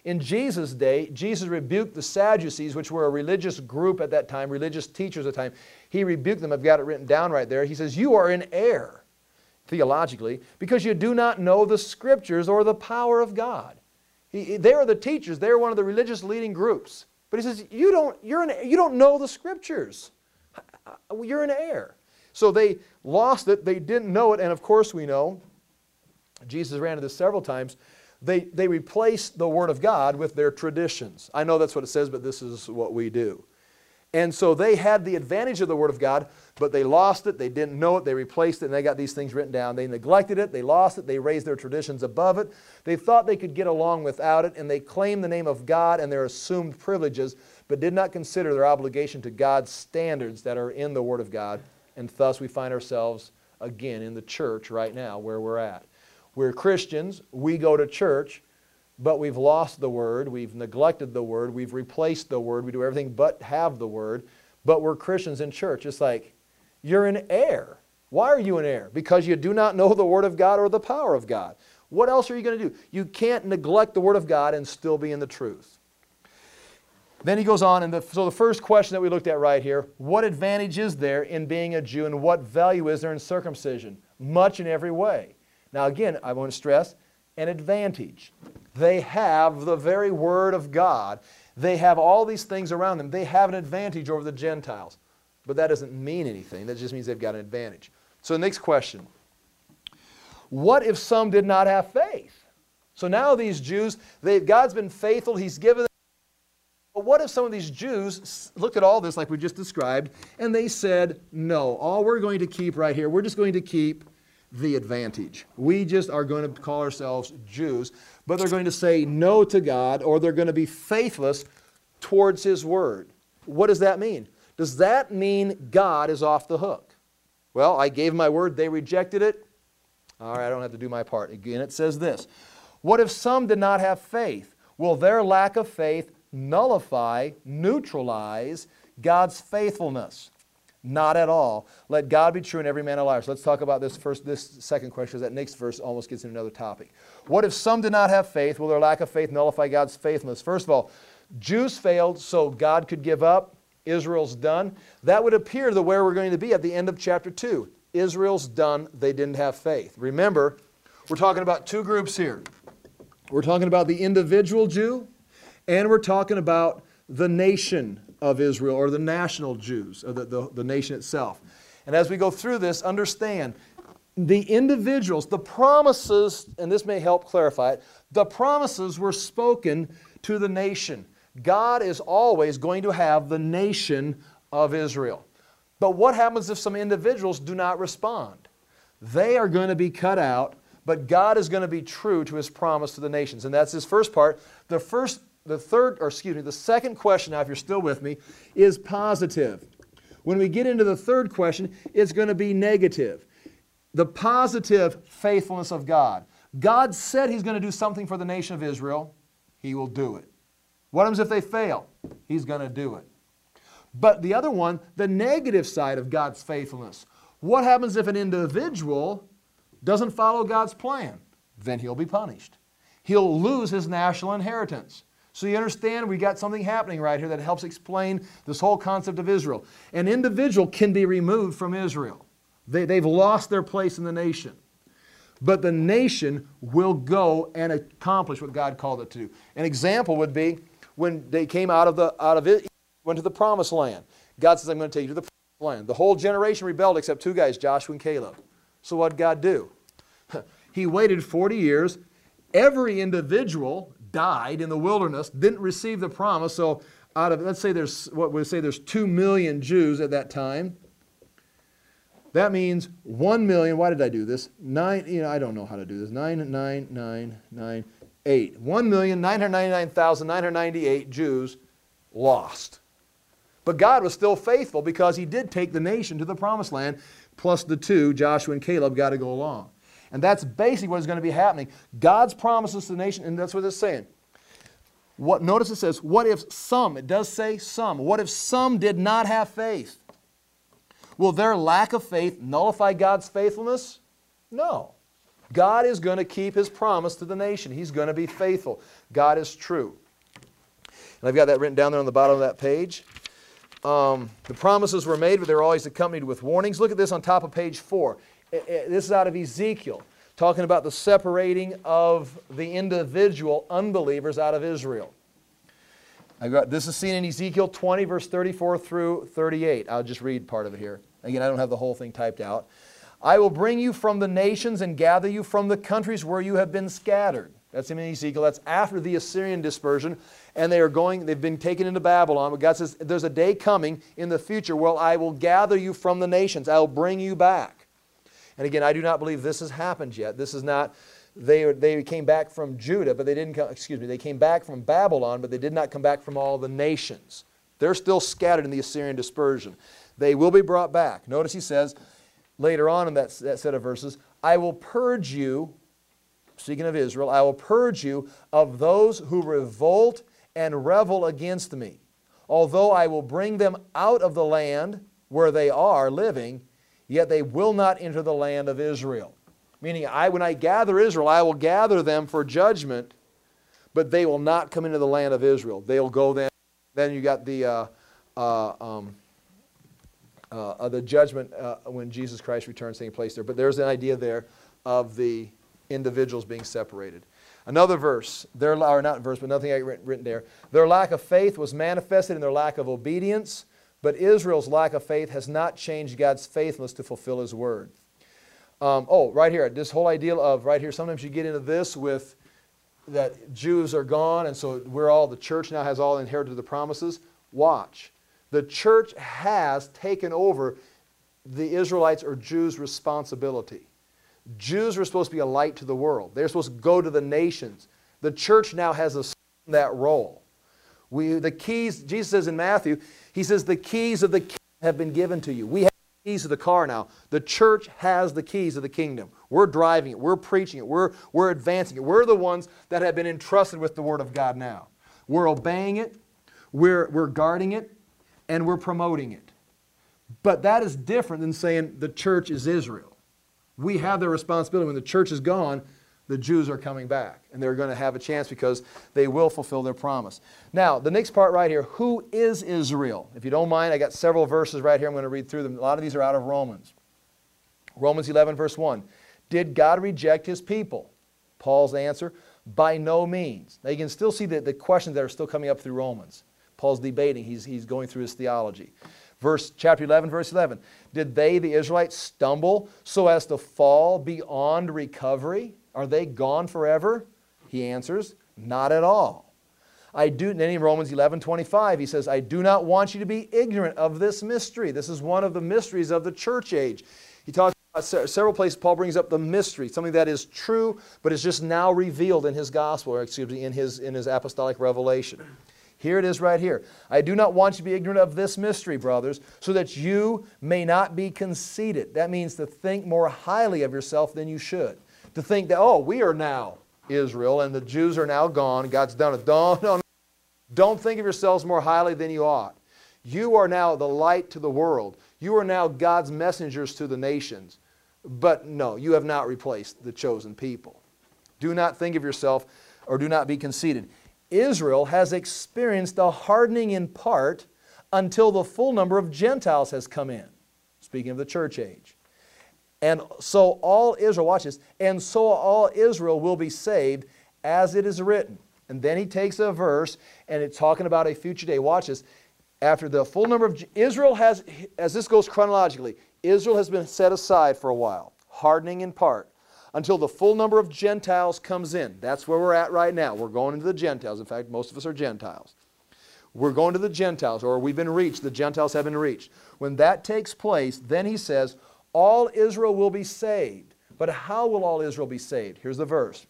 In Jesus' day, Jesus rebuked the Sadducees, which were a religious group at that time, religious teachers at the time. He rebuked them. I've got it written down right there. He says, you are in error, theologically, because you do not know the Scriptures or the power of God. He, they are the teachers. They are one of the religious leading groups. But he says, you don't, you're in, you don't know the Scriptures. You're in error. So they lost it. They didn't know it. And of course we know, Jesus ran into this several times, they, they replaced the Word of God with their traditions. I know that's what it says, but this is what we do. And so they had the advantage of the Word of God, but they lost it, they didn't know it, they replaced it, and they got these things written down. They neglected it, they lost it, they raised their traditions above it. They thought they could get along without it, and they claimed the name of God and their assumed privileges, but did not consider their obligation to God's standards that are in the Word of God. And thus we find ourselves again in the church right now where we're at. We're Christians, we go to church, but we've lost the Word, we've neglected the Word, we've replaced the Word, we do everything but have the Word, but we're Christians in church. It's like, you're in error. Why are you in error? Because you do not know the Word of God or the power of God. What else are you going to do? You can't neglect the Word of God and still be in the truth. Then he goes on, and the, so the first question that we looked at right here, what advantage is there in being a Jew and what value is there in circumcision? Much in every way. Now again, I want to stress, an advantage. They have the very Word of God. They have all these things around them. They have an advantage over the Gentiles. But that doesn't mean anything. That just means they've got an advantage. So the next question, what if some did not have faith? So now these Jews, they, God's been faithful. He's given them. But what if some of these Jews looked at all this like we just described, and they said, no, all we're going to keep right here, we're just going to keep the advantage. We just are going to call ourselves Jews, but they're going to say no to God, or they're going to be faithless towards His Word. What does that mean? Does that mean God is off the hook? Well, I gave my word, they rejected it. All right, I don't have to do my part. Again, it says this. What if some did not have faith? Will their lack of faith nullify, neutralize God's faithfulness? Not at all. Let God be true and every man a liar. So let's talk about this first, this second question, because that next verse almost gets into another topic. What if some did not have faith? Will their lack of faith nullify God's faithfulness? First of all, Jews failed so God could give up. Israel's done. That would appear the where we're going to be at the end of chapter two. Israel's done. They didn't have faith. Remember, we're talking about two groups here. We're talking about the individual Jew, and we're talking about the nation of Israel, or the national Jews, or the, the, the nation itself. And as we go through this, understand the individuals, the promises, and this may help clarify it, the promises were spoken to the nation. God is always going to have the nation of Israel. But what happens if some individuals do not respond? They are going to be cut out, but God is going to be true to His promise to the nations. And that's His first part. The first, the third, or excuse me, the second question, now if you're still with me, is positive. When we get into the third question, it's going to be negative. The positive faithfulness of God. God said He's going to do something for the nation of Israel. He will do it. What happens if they fail? He's going to do it. But the other one, the negative side of God's faithfulness. What happens if an individual doesn't follow God's plan? Then he'll be punished. He'll lose his national inheritance. So you understand, we got something happening right here that helps explain this whole concept of Israel. An individual can be removed from Israel. They, they've lost their place in the nation. But the nation will go and accomplish what God called it to do. An example would be when they came out of the out of it, went to the promised land. God says, I'm going to take you to the promised land. The whole generation rebelled except two guys, Joshua and Caleb. So what did God do? He waited forty years. Every individual died in the wilderness, didn't receive the promise. So out of, let's say there's, what we say there's two million Jews at that time. That means one million, why did I do this? Nine, you know, I don't know how to do this. Nine, nine, nine, nine, eight. One million, nine hundred ninety-nine thousand, nine hundred ninety-eight Jews lost. But God was still faithful because He did take the nation to the promised land, plus the two, Joshua and Caleb, got to go along. And that's basically what is going to be happening. God's promises to the nation, and that's what it's saying. What, notice it says, what if some, it does say some, what if some did not have faith? Will their lack of faith nullify God's faithfulness? No. God is going to keep His promise to the nation. He's going to be faithful. God is true. And I've got that written down there on the bottom of that page. Um, the promises were made, but they're always accompanied with warnings. Look at this on top of page four. This is out of Ezekiel, talking about the separating of the individual unbelievers out of Israel. I got, this is seen in Ezekiel twenty, verse thirty-four through thirty-eight. I'll just read part of it here. Again, I don't have the whole thing typed out. I will bring you from the nations and gather you from the countries where you have been scattered. That's in Ezekiel. That's after the Assyrian dispersion. And they are going, they've been taken into Babylon. But God says, there's a day coming in the future where I will gather you from the nations. I will bring you back. And again, I do not believe this has happened yet. This is not, they, they came back from Judah, but they didn't come, excuse me, they came back from Babylon, but they did not come back from all the nations. They're still scattered in the Assyrian dispersion. They will be brought back. Notice he says, later on in that, that set of verses, I will purge you, speaking of Israel, I will purge you of those who revolt and revel against me. Although I will bring them out of the land where they are living, yet they will not enter the land of Israel. Meaning, I, when I gather Israel, I will gather them for judgment, but they will not come into the land of Israel. They'll go then. Then you got the, uh, uh, um, uh, the judgment uh, when Jesus Christ returns taking place there. But there's an idea there of the individuals being separated. Another verse, their, or not verse, but nothing I written, written there. Their lack of faith was manifested in their lack of obedience, but Israel's lack of faith has not changed God's faithfulness to fulfill His word. Um, oh, right here, this whole idea of, right here, sometimes you get into this with that Jews are gone, and so we're all, the church now has all inherited the promises. Watch. The church has taken over the Israelites or Jews' responsibility. Jews were supposed to be a light to the world. They're supposed to go to the nations. The church now has assumed that role. We, the keys, Jesus says in Matthew, He says, the keys of the kingdom have been given to you. We have the keys of the car now. The church has the keys of the kingdom. We're driving it. We're preaching it. We're, we're advancing it. We're the ones that have been entrusted with the Word of God now. We're obeying it. We're, we're guarding it. And we're promoting it. But that is different than saying the church is Israel. We have the responsibility. When the church is gone, the Jews are coming back. And they're going to have a chance because they will fulfill their promise. Now, the next part right here, who is Israel? If you don't mind, I got several verses right here. I'm going to read through them. A lot of these are out of Romans. Romans eleven, verse one. Did God reject His people? Paul's answer, by no means. Now, you can still see the, the questions that are still coming up through Romans. Paul's debating. He's, he's going through his theology. Verse, chapter eleven, verse eleven. Did they, the Israelites, stumble so as to fall beyond recovery? Are they gone forever? He answers, not at all. I do, then in Romans eleven, twenty-five, he says, I do not want you to be ignorant of this mystery. This is one of the mysteries of the church age. He talks about several places. Paul brings up the mystery, something that is true, but is just now revealed in his gospel, or excuse me, in his, in his apostolic revelation. Here it is right here. I do not want you to be ignorant of this mystery, brothers, so that you may not be conceited. That means to think more highly of yourself than you should. To think that, oh, we are now Israel and the Jews are now gone. God's done it. Don't, no, no. Don't think of yourselves more highly than you ought. You are now the light to the world. You are now God's messengers to the nations. But no, you have not replaced the chosen people. Do not think of yourself or do not be conceited. Israel has experienced a hardening in part until the full number of Gentiles has come in. Speaking of the church age. And so all Israel, watch this, and so all Israel will be saved as it is written. And then he takes a verse and it's talking about a future day. Watch this. After the full number of, Israel has, as this goes chronologically, Israel has been set aside for a while, hardening in part, until the full number of Gentiles comes in. That's where we're at right now. We're going into the Gentiles. In fact, most of us are Gentiles. We're going to the Gentiles, or we've been reached. The Gentiles have been reached. When that takes place, then he says, all Israel will be saved. But how will all Israel be saved? Here's the verse.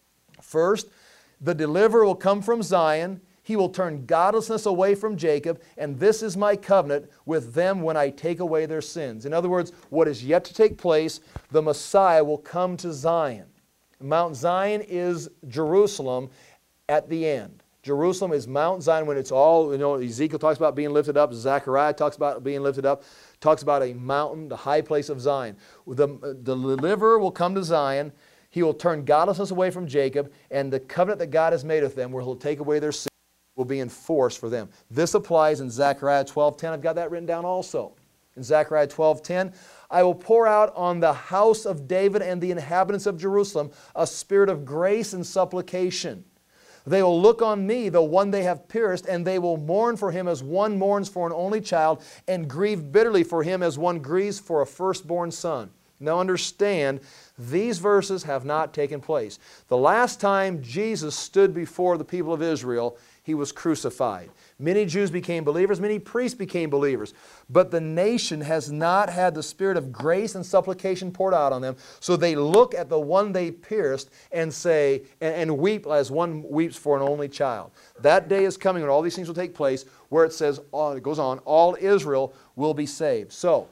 First, the deliverer will come from Zion. He will turn godlessness away from Jacob, and this is my covenant with them when I take away their sins. In other words, what is yet to take place, the Messiah will come to Zion. Mount Zion is Jerusalem at the end. Jerusalem is Mount Zion when it's all, you know, Ezekiel talks about being lifted up, Zechariah talks about being lifted up, talks about a mountain, the high place of Zion. The, the deliverer will come to Zion. He will turn godlessness away from Jacob, and the covenant that God has made with them, where He'll take away their sin, will be enforced for them. This applies in Zechariah twelve ten. I've got that written down also. In Zechariah twelve ten, I will pour out on the house of David and the inhabitants of Jerusalem a spirit of grace and supplication. They will look on me, the one they have pierced, and they will mourn for him as one mourns for an only child, and grieve bitterly for him as one grieves for a firstborn son. Now understand, these verses have not taken place. The last time Jesus stood before the people of Israel, He was crucified. Many Jews became believers, many priests became believers. But the nation has not had the spirit of grace and supplication poured out on them. So they look at the one they pierced and say, and, and weep as one weeps for an only child. That day is coming when all these things will take place, where it says, it goes on, all Israel will be saved. So,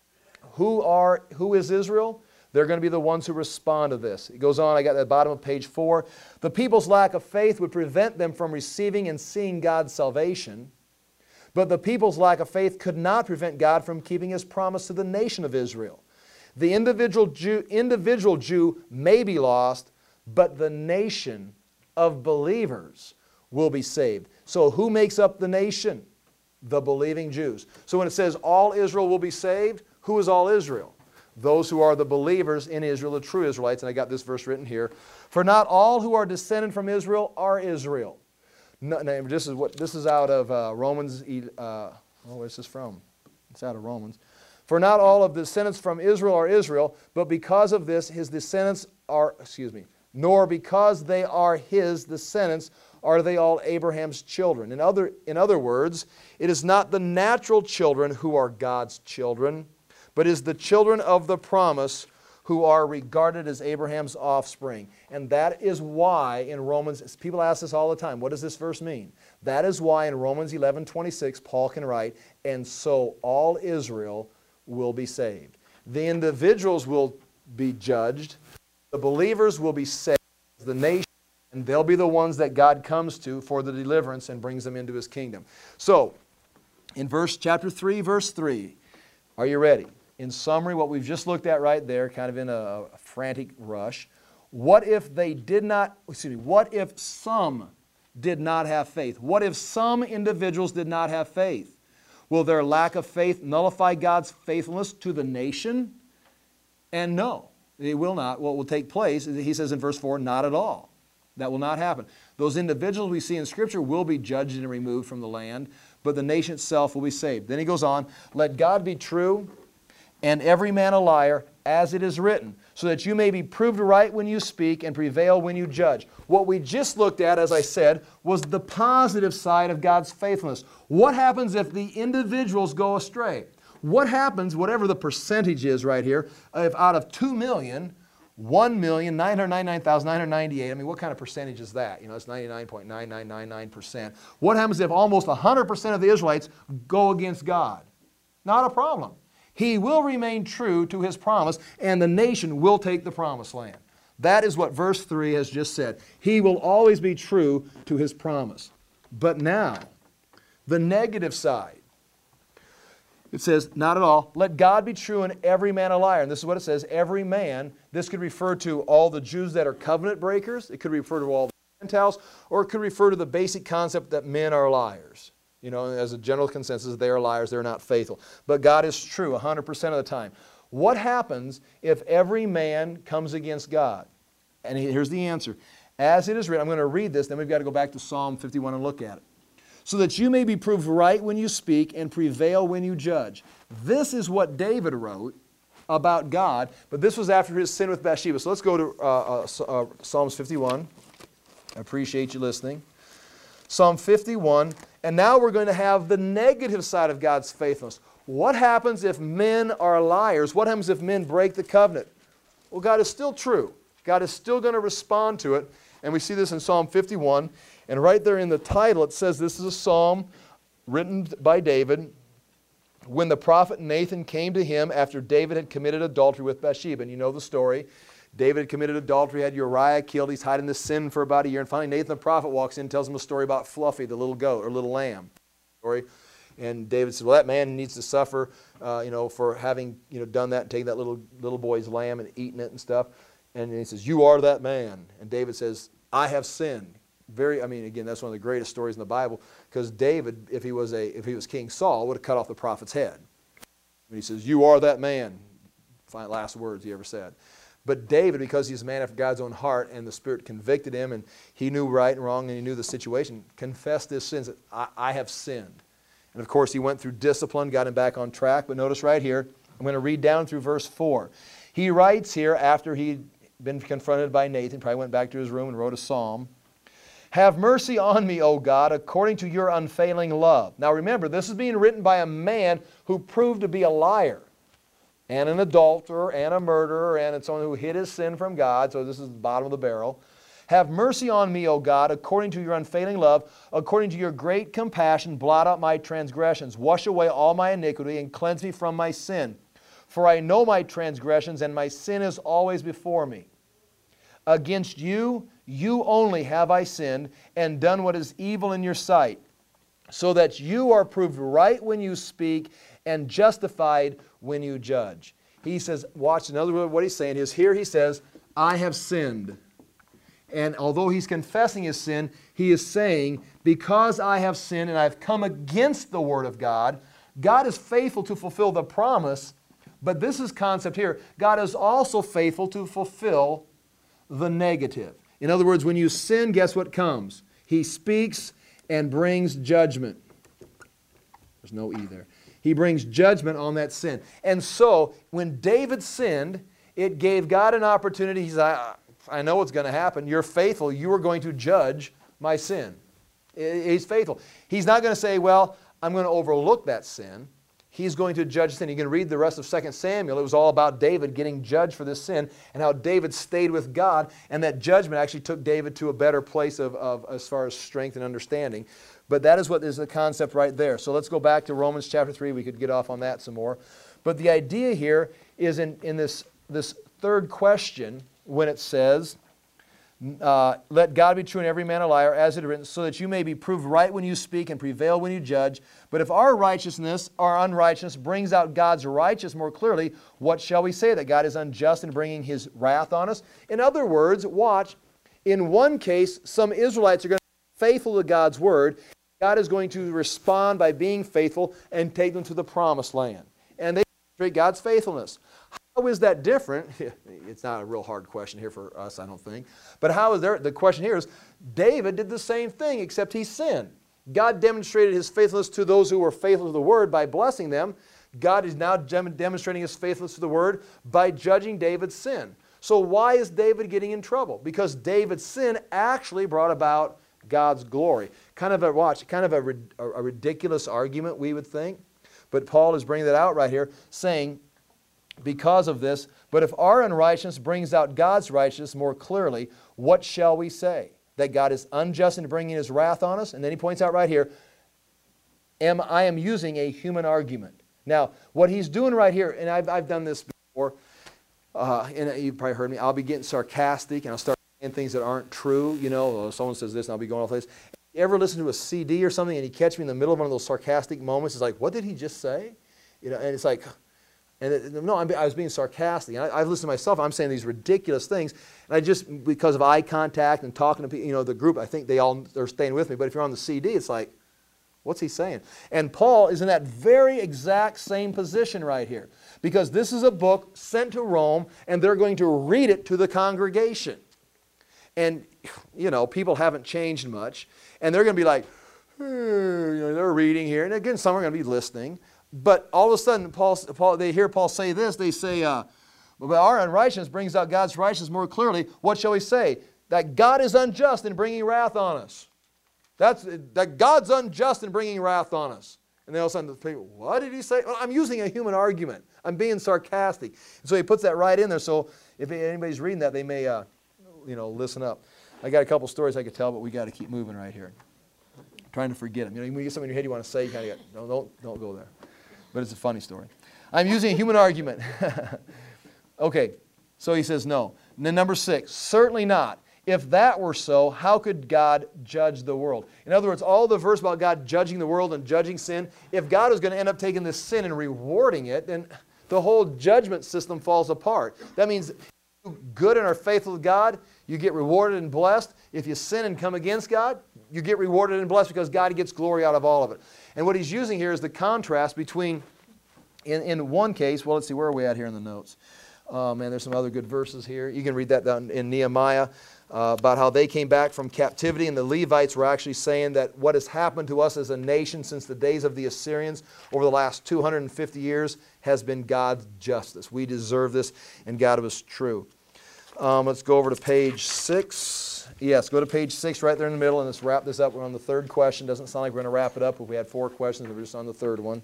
who are, who is Israel? They're going to be the ones who respond to this. It goes on, I got at the bottom of page four. The people's lack of faith would prevent them from receiving and seeing God's salvation. But the people's lack of faith could not prevent God from keeping His promise to the nation of Israel. The individual Jew, individual Jew may be lost, but the nation of believers will be saved. So who makes up the nation? The believing Jews. So when it says all Israel will be saved, who is all Israel? Those who are the believers in Israel, the true Israelites. And I got this verse written here. For not all who are descended from Israel are Israel. No, no, this is what this is out of uh, Romans. Uh, oh, where's this from? It's out of Romans. For not all of the descendants from Israel are Israel, but because of this, his descendants are, excuse me, nor because they are his descendants are they all Abraham's children. In other, in other words, it is not the natural children who are God's children, but is the children of the promise who are regarded as Abraham's offspring. And that is why in Romans, people ask this all the time, what does this verse mean? That is why in Romans eleven twenty-six, Paul can write, and so all Israel will be saved. The individuals will be judged, the believers will be saved, the nation, and they'll be the ones that God comes to for the deliverance and brings them into His kingdom. So, in verse chapter three, verse three, are you ready? In summary, what we've just looked at right there, kind of in a, a frantic rush, what if they did not, excuse me, what if some did not have faith? What if some individuals did not have faith? Will their lack of faith nullify God's faithfulness to the nation? And no, it will not. What will take place, he says in verse four, not at all. That will not happen. Those individuals we see in Scripture will be judged and removed from the land, but the nation itself will be saved. Then he goes on, let God be true and every man a liar, as it is written, so that you may be proved right when you speak and prevail when you judge. What we just looked at, as I said, was the positive side of God's faithfulness. What happens if the individuals go astray? What happens, whatever the percentage is right here, if out of two million, one million nine hundred ninety-nine thousand nine hundred ninety-eight, I mean, what kind of percentage is that? You know, it's ninety-nine point nine nine nine nine percent. What happens if almost one hundred percent of the Israelites go against God? Not a problem. He will remain true to His promise, and the nation will take the promised land. That is what verse three has just said. He will always be true to His promise. But now, the negative side. It says, not at all. Let God be true and every man a liar. And this is what it says, every man. This could refer to all the Jews that are covenant breakers. It could refer to all the Gentiles, or it could refer to the basic concept that men are liars. You know, as a general consensus, they are liars, they're not faithful. But God is true one hundred percent of the time. What happens if every man comes against God? And here's the answer. As it is written, I'm going to read this, then we've got to go back to Psalm fifty-one and look at it. So that you may be proved right when you speak and prevail when you judge. This is what David wrote about God, but this was after his sin with Bathsheba. So let's go to uh, uh, uh, Psalms fifty-one. I appreciate you listening. Psalm fifty-one. And now we're going to have the negative side of God's faithfulness. What happens if men are liars? What happens if men break the covenant? Well, God is still true. God is still going to respond to it. And we see this in Psalm fifty-one. And right there in the title it says this is a psalm written by David when the prophet Nathan came to him after David had committed adultery with Bathsheba. And you know the story. David committed adultery, had Uriah killed. He's hiding the sin for about a year. And finally Nathan the prophet walks in and tells him a story about Fluffy, the little goat or little lamb. Story. And David said, well, that man needs to suffer uh, you know, for having you know, done that and taking that little, little boy's lamb and eating it and stuff. And he says, you are that man. And David says, I have sinned. Very, I mean, again, that's one of the greatest stories in the Bible, because David, if he was a, if he was King Saul, would have cut off the prophet's head. And he says, you are that man. Fine, last words he ever said. But David, because he's a man after God's own heart, and the Spirit convicted him, and he knew right and wrong, and he knew the situation, confessed his sins. I, I have sinned. And of course, he went through discipline, got him back on track. But notice right here, I'm going to read down through verse four. He writes here, after he'd been confronted by Nathan, probably went back to his room and wrote a psalm. Have mercy on me, O God, according to your unfailing love. Now remember, this is being written by a man who proved to be a liar, and an adulterer, and a murderer, and someone who hid his sin from God. So this is the bottom of the barrel. Have mercy on me, O God, according to your unfailing love, according to your great compassion, blot out my transgressions. Wash away all my iniquity and cleanse me from my sin. For I know my transgressions, and my sin is always before me. Against you, you only have I sinned, and done what is evil in your sight, so that you are proved right when you speak, and justified when you judge. He says, watch, another word, what he's saying is, here he says, I have sinned. And although he's confessing his sin, he is saying, because I have sinned and I've come against the Word of God, God is faithful to fulfill the promise, but this is concept here. God is also faithful to fulfill the negative. In other words, when you sin, guess what comes? He speaks and brings judgment. There's no E there. He brings judgment on that sin. And so, when David sinned, it gave God an opportunity. He said, I, I know what's going to happen. You're faithful. You are going to judge my sin. He's faithful. He's not going to say, well, I'm going to overlook that sin. He's going to judge sin. You can read the rest of Second Samuel. It was all about David getting judged for this sin, and how David stayed with God, and that judgment actually took David to a better place of, of as far as strength and understanding. But that is what is the concept right there. So let's go back to Romans chapter three. We could get off on that some more. But the idea here is in, in this, this third question, when it says, uh, let God be true and every man a liar, as it is written, so that you may be proved right when you speak and prevail when you judge. But if our righteousness, our unrighteousness, brings out God's righteousness more clearly, what shall we say? That God is unjust in bringing His wrath on us? In other words, watch, in one case, some Israelites are going to be faithful to God's Word. God is going to respond by being faithful and take them to the promised land. And they demonstrate God's faithfulness. How is that different? It's not a real hard question here for us, I don't think. But how is there? The question here is, David did the same thing, except he sinned. God demonstrated His faithfulness to those who were faithful to the Word by blessing them. God is now dem- demonstrating His faithfulness to the Word by judging David's sin. So why is David getting in trouble? Because David's sin actually brought about God's glory. Kind of a, watch, kind of a, a ridiculous argument, we would think. But Paul is bringing that out right here, saying, because of this, but if our unrighteousness brings out God's righteousness more clearly, what shall we say? That God is unjust in bringing His wrath on us? And then he points out right here, am, I am using a human argument. Now, what he's doing right here, and I've, I've done this before, uh, and you've probably heard me, I'll be getting sarcastic, and I'll start saying things that aren't true. You know, someone says this, and I'll be going off this. You ever listen to a C D or something, and you catch me in the middle of one of those sarcastic moments? It's like, what did he just say? You know, and it's like... And it, no, I'm, I was being sarcastic. I, I've listened to myself. I'm saying these ridiculous things, and I just, because of eye contact and talking to people, you know, the group, I think they all are staying with me. But if you're on the C D, it's like, what's he saying? And Paul is in that very exact same position right here, because this is a book sent to Rome, and they're going to read it to the congregation. And you know, people haven't changed much, and they're going to be like, eh, you know, they're reading here, and again, some are going to be listening. But all of a sudden, Paul, Paul, they hear Paul say this. They say, uh, but our unrighteousness brings out God's righteousness more clearly. What shall we say? That God is unjust in bringing wrath on us. That's, that God's unjust in bringing wrath on us. And then all of a sudden, the people, what did he say? Well, I'm using a human argument. I'm being sarcastic. And so he puts that right in there. So if anybody's reading that, they may uh, you know, listen up. I got a couple stories I could tell, but we got to keep moving right here. I'm trying to forget them. You know, when you get something in your head you want to say, you kind of got, no, don't, don't go there. But it's a funny story. I'm using a human argument. Okay, so he says no. And then number six, certainly not. If that were so, how could God judge the world? In other words, all the verse about God judging the world and judging sin, if God is going to end up taking this sin and rewarding it, then the whole judgment system falls apart. That means do good and are faithful to God, you get rewarded and blessed. If you sin and come against God, you get rewarded and blessed because God gets glory out of all of it. And what he's using here is the contrast between, in, in one case, well, let's see, where are we at here in the notes? Oh, man, there's some other good verses here. You can read that down in Nehemiah uh, about how they came back from captivity, and the Levites were actually saying that what has happened to us as a nation since the days of the Assyrians over the last two hundred fifty years has been God's justice. We deserve this, and God was true. Um, let's go over to page six. Yes, go to page six right there in the middle, and let's wrap this up. We're on the third question. Doesn't sound like we're going to wrap it up. If we had four questions, we're just on the third one.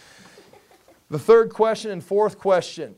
The third question and fourth question.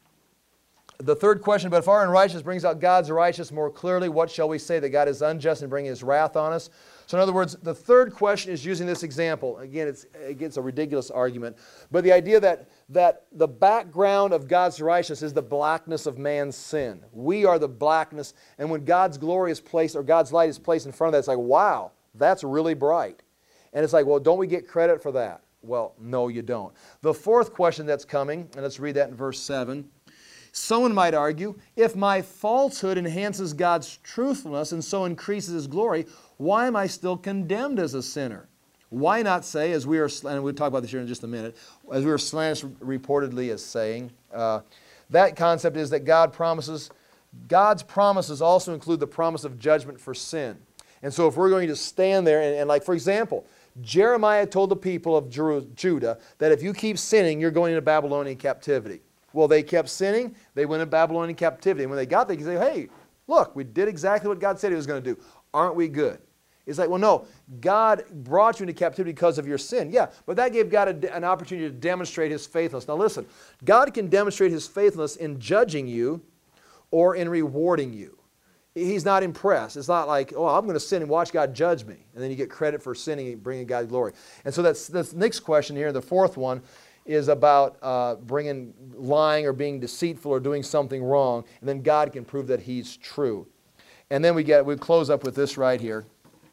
The third question, but if our unrighteousness brings out God's righteousness more clearly, what shall we say? That God is unjust and bringing His wrath on us? So in other words, the third question is using this example. Again, it's, it's a ridiculous argument. But the idea that, that the background of God's righteousness is the blackness of man's sin. We are the blackness, and when God's glory is placed, or God's light is placed in front of that, it's like, wow, that's really bright. And it's like, well, don't we get credit for that? Well, no, you don't. The fourth question that's coming, and let's read that in verse seven. Someone might argue, if my falsehood enhances God's truthfulness and so increases His glory, why am I still condemned as a sinner? Why not say, as we are, and we'll talk about this here in just a minute, as we are slanderously reportedly as saying, uh, that concept is that God promises, God's promises also include the promise of judgment for sin. And so if we're going to stand there, and, and like for example, Jeremiah told the people of Judah that if you keep sinning, you're going into Babylonian captivity. Well, they kept sinning. They went into Babylonian captivity. And when they got there, they say, hey, look, we did exactly what God said He was going to do. Aren't we good? It's like, well, no, God brought you into captivity because of your sin. Yeah, but that gave God a, an opportunity to demonstrate His faithfulness. Now listen, God can demonstrate His faithfulness in judging you or in rewarding you. He's not impressed. It's not like, oh, I'm going to sin and watch God judge me. And then you get credit for sinning and bringing God glory. And so that's the next question here, the fourth one, is about uh, bringing lying or being deceitful or doing something wrong, and then God can prove that He's true. And then we get we close up with this right here,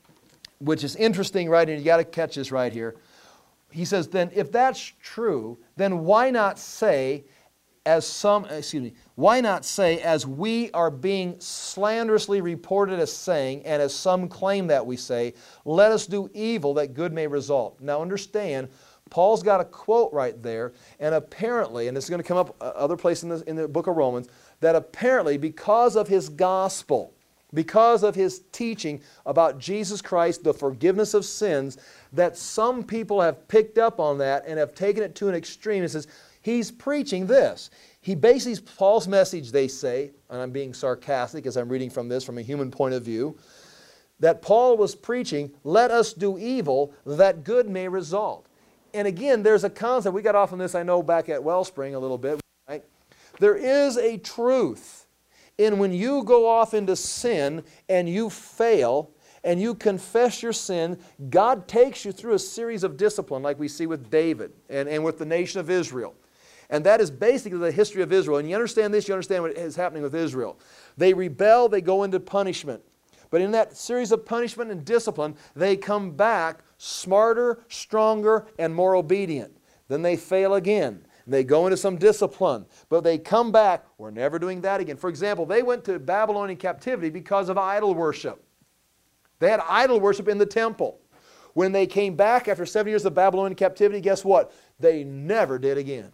which is interesting, right? And you got to catch this right here. He says, then if that's true, then why not say, as some excuse me, why not say, as we are being slanderously reported as saying, and as some claim that we say, let us do evil that good may result. Now understand, Paul's got a quote right there, and apparently, and this is going to come up other places in the, in the book of Romans, that apparently because of his gospel, because of his teaching about Jesus Christ, the forgiveness of sins, that some people have picked up on that and have taken it to an extreme. It says, he's preaching this. He bases Paul's message, they say, and I'm being sarcastic as I'm reading from this from a human point of view, that Paul was preaching, let us do evil that good may result. And again, there's a concept, we got off on this, I know, back at Wellspring a little bit, right? There is a truth in when you go off into sin and you fail and you confess your sin, God takes you through a series of discipline like we see with David and, and with the nation of Israel. And that is basically the history of Israel. And you understand this, you understand what is happening with Israel. They rebel, they go into punishment. But in that series of punishment and discipline, they come back smarter, stronger, and more obedient. Then they fail again. They go into some discipline. But they come back, we're never doing that again. For example, they went to Babylonian captivity because of idol worship. They had idol worship in the temple. When they came back after seven years of Babylonian captivity, guess what? They never did again.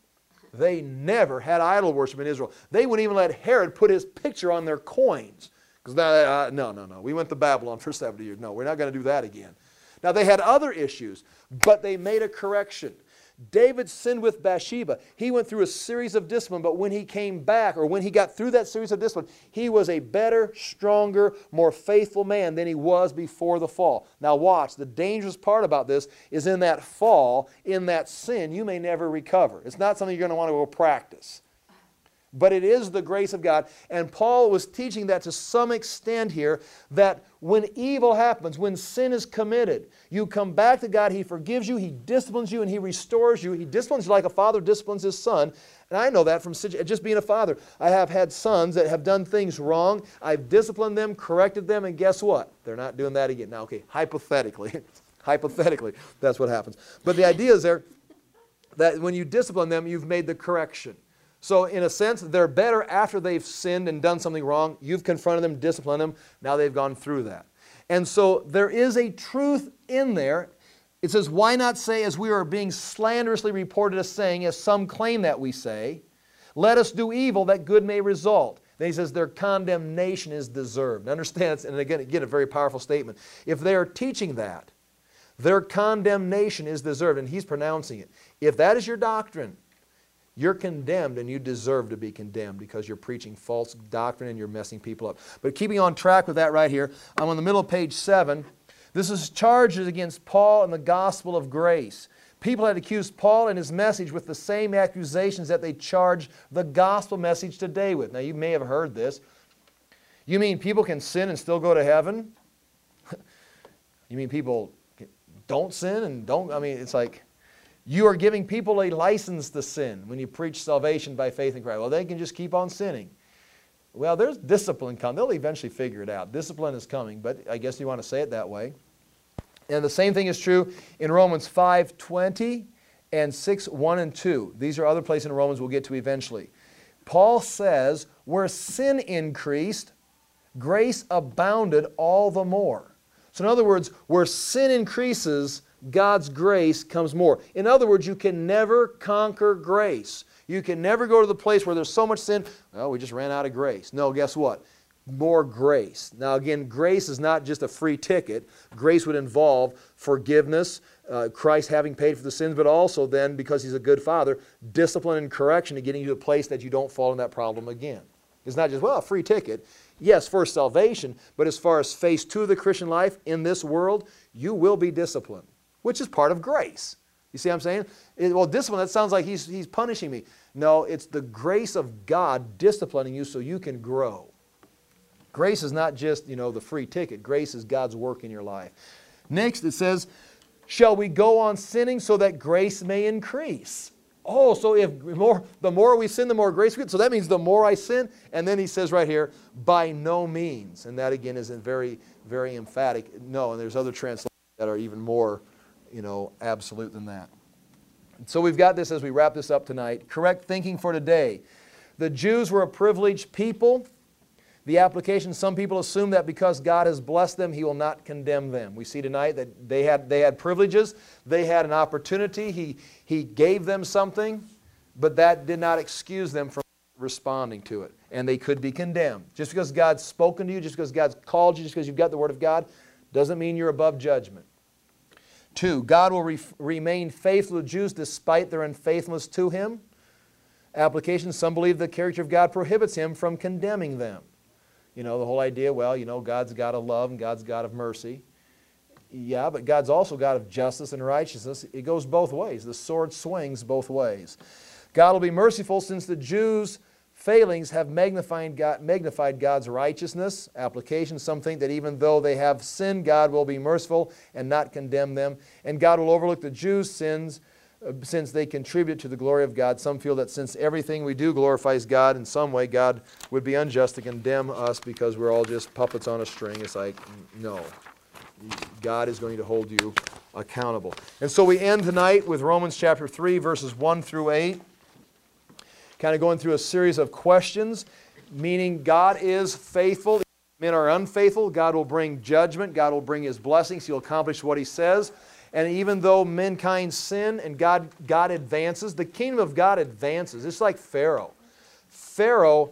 They never had idol worship in Israel. They wouldn't even let Herod put his picture on their coins. Because uh, no, no, no. We went to Babylon for seventy years. No, we're not going to do that again. Now, they had other issues, but they made a correction. David sinned with Bathsheba. He went through a series of discipline, but when he came back, or when he got through that series of discipline, he was a better, stronger, more faithful man than he was before the fall. Now watch, the dangerous part about this is in that fall, in that sin, you may never recover. It's not something you're going to want to go practice. But it is the grace of God. And Paul was teaching that to some extent here, that when evil happens, when sin is committed, you come back to God, He forgives you, He disciplines you, and He restores you. He disciplines you like a father disciplines his son. And I know that from just being a father. I have had sons that have done things wrong. I've disciplined them, corrected them, and guess what? They're not doing that again. Now, okay, hypothetically, hypothetically, that's what happens. But the idea is there that when you discipline them, you've made the correction. So in a sense, they're better after they've sinned and done something wrong. You've confronted them, disciplined them. Now they've gone through that. And so there is a truth in there. It says, why not say, as we are being slanderously reported as saying, as some claim that we say, let us do evil that good may result. Then he says their condemnation is deserved. Understand, and again, again, a very powerful statement. If they are teaching that, their condemnation is deserved, and he's pronouncing it. If that is your doctrine, you're condemned and you deserve to be condemned because you're preaching false doctrine and you're messing people up. But keeping on track with that right here, I'm on the middle of page seven. This is charges against Paul and the gospel of grace. People had accused Paul and his message with the same accusations that they charge the gospel message today with. Now you may have heard this. You mean people can sin and still go to heaven? You mean people don't sin and don't, I mean, it's like, you are giving people a license to sin when you preach salvation by faith in Christ. Well, they can just keep on sinning. Well, there's discipline coming. They'll eventually figure it out. Discipline is coming, but I guess you want to say it that way. And the same thing is true in Romans five twenty and six one and two. These are other places in Romans we'll get to eventually. Paul says, where sin increased, grace abounded all the more. So in other words, where sin increases, God's grace comes more. In other words, you can never conquer grace. You can never go to the place where there's so much sin, well, we just ran out of grace. No, guess what? More grace. Now again, grace is not just a free ticket. Grace would involve forgiveness, uh, Christ having paid for the sins, but also then, because He's a good Father, discipline and correction to getting you to a place that you don't fall in that problem again. It's not just, well, a free ticket. Yes, for salvation, but as far as phase two of the Christian life in this world, you will be disciplined, which is part of grace. You see what I'm saying? It, well, discipline, that sounds like he's, he's punishing me. No, it's the grace of God disciplining you so you can grow. Grace is not just, you know, the free ticket. Grace is God's work in your life. Next, it says, shall we go on sinning so that grace may increase? Oh, so if more, the more we sin, the more grace we get. So that means the more I sin. And then he says right here, by no means. And that again is very, very emphatic. No, and there's other translations that are even more, you know, absolute than that. So we've got this as we wrap this up tonight. Correct thinking for today. The Jews were a privileged people. The application, some people assume that because God has blessed them, He will not condemn them. We see tonight that they had, they had privileges. They had an opportunity. He, he gave them something, but that did not excuse them from responding to it. And they could be condemned. Just because God's spoken to you, just because God's called you, just because you've got the Word of God, doesn't mean you're above judgment. Two, God will re remain faithful to Jews despite their unfaithfulness to Him. Application, some believe the character of God prohibits Him from condemning them. You know, the whole idea, well, you know, God's God of love and God's God of mercy. Yeah, but God's also God of justice and righteousness. It goes both ways. The sword swings both ways. God will be merciful since the Jews' failings have magnified, God, magnified God's righteousness. Application, some think that even though they have sinned, God will be merciful and not condemn them. And God will overlook the Jews' sins since they contribute to the glory of God. Some feel that since everything we do glorifies God in some way, God would be unjust to condemn us because we're all just puppets on a string. It's like, no. God is going to hold you accountable. And so we end tonight with Romans chapter three, verses one through eight. Kind of going through a series of questions, meaning God is faithful. If men are unfaithful, God will bring judgment. God will bring His blessings. He'll accomplish what He says. And even though mankind sin and God, God advances, the kingdom of God advances. It's like Pharaoh. Pharaoh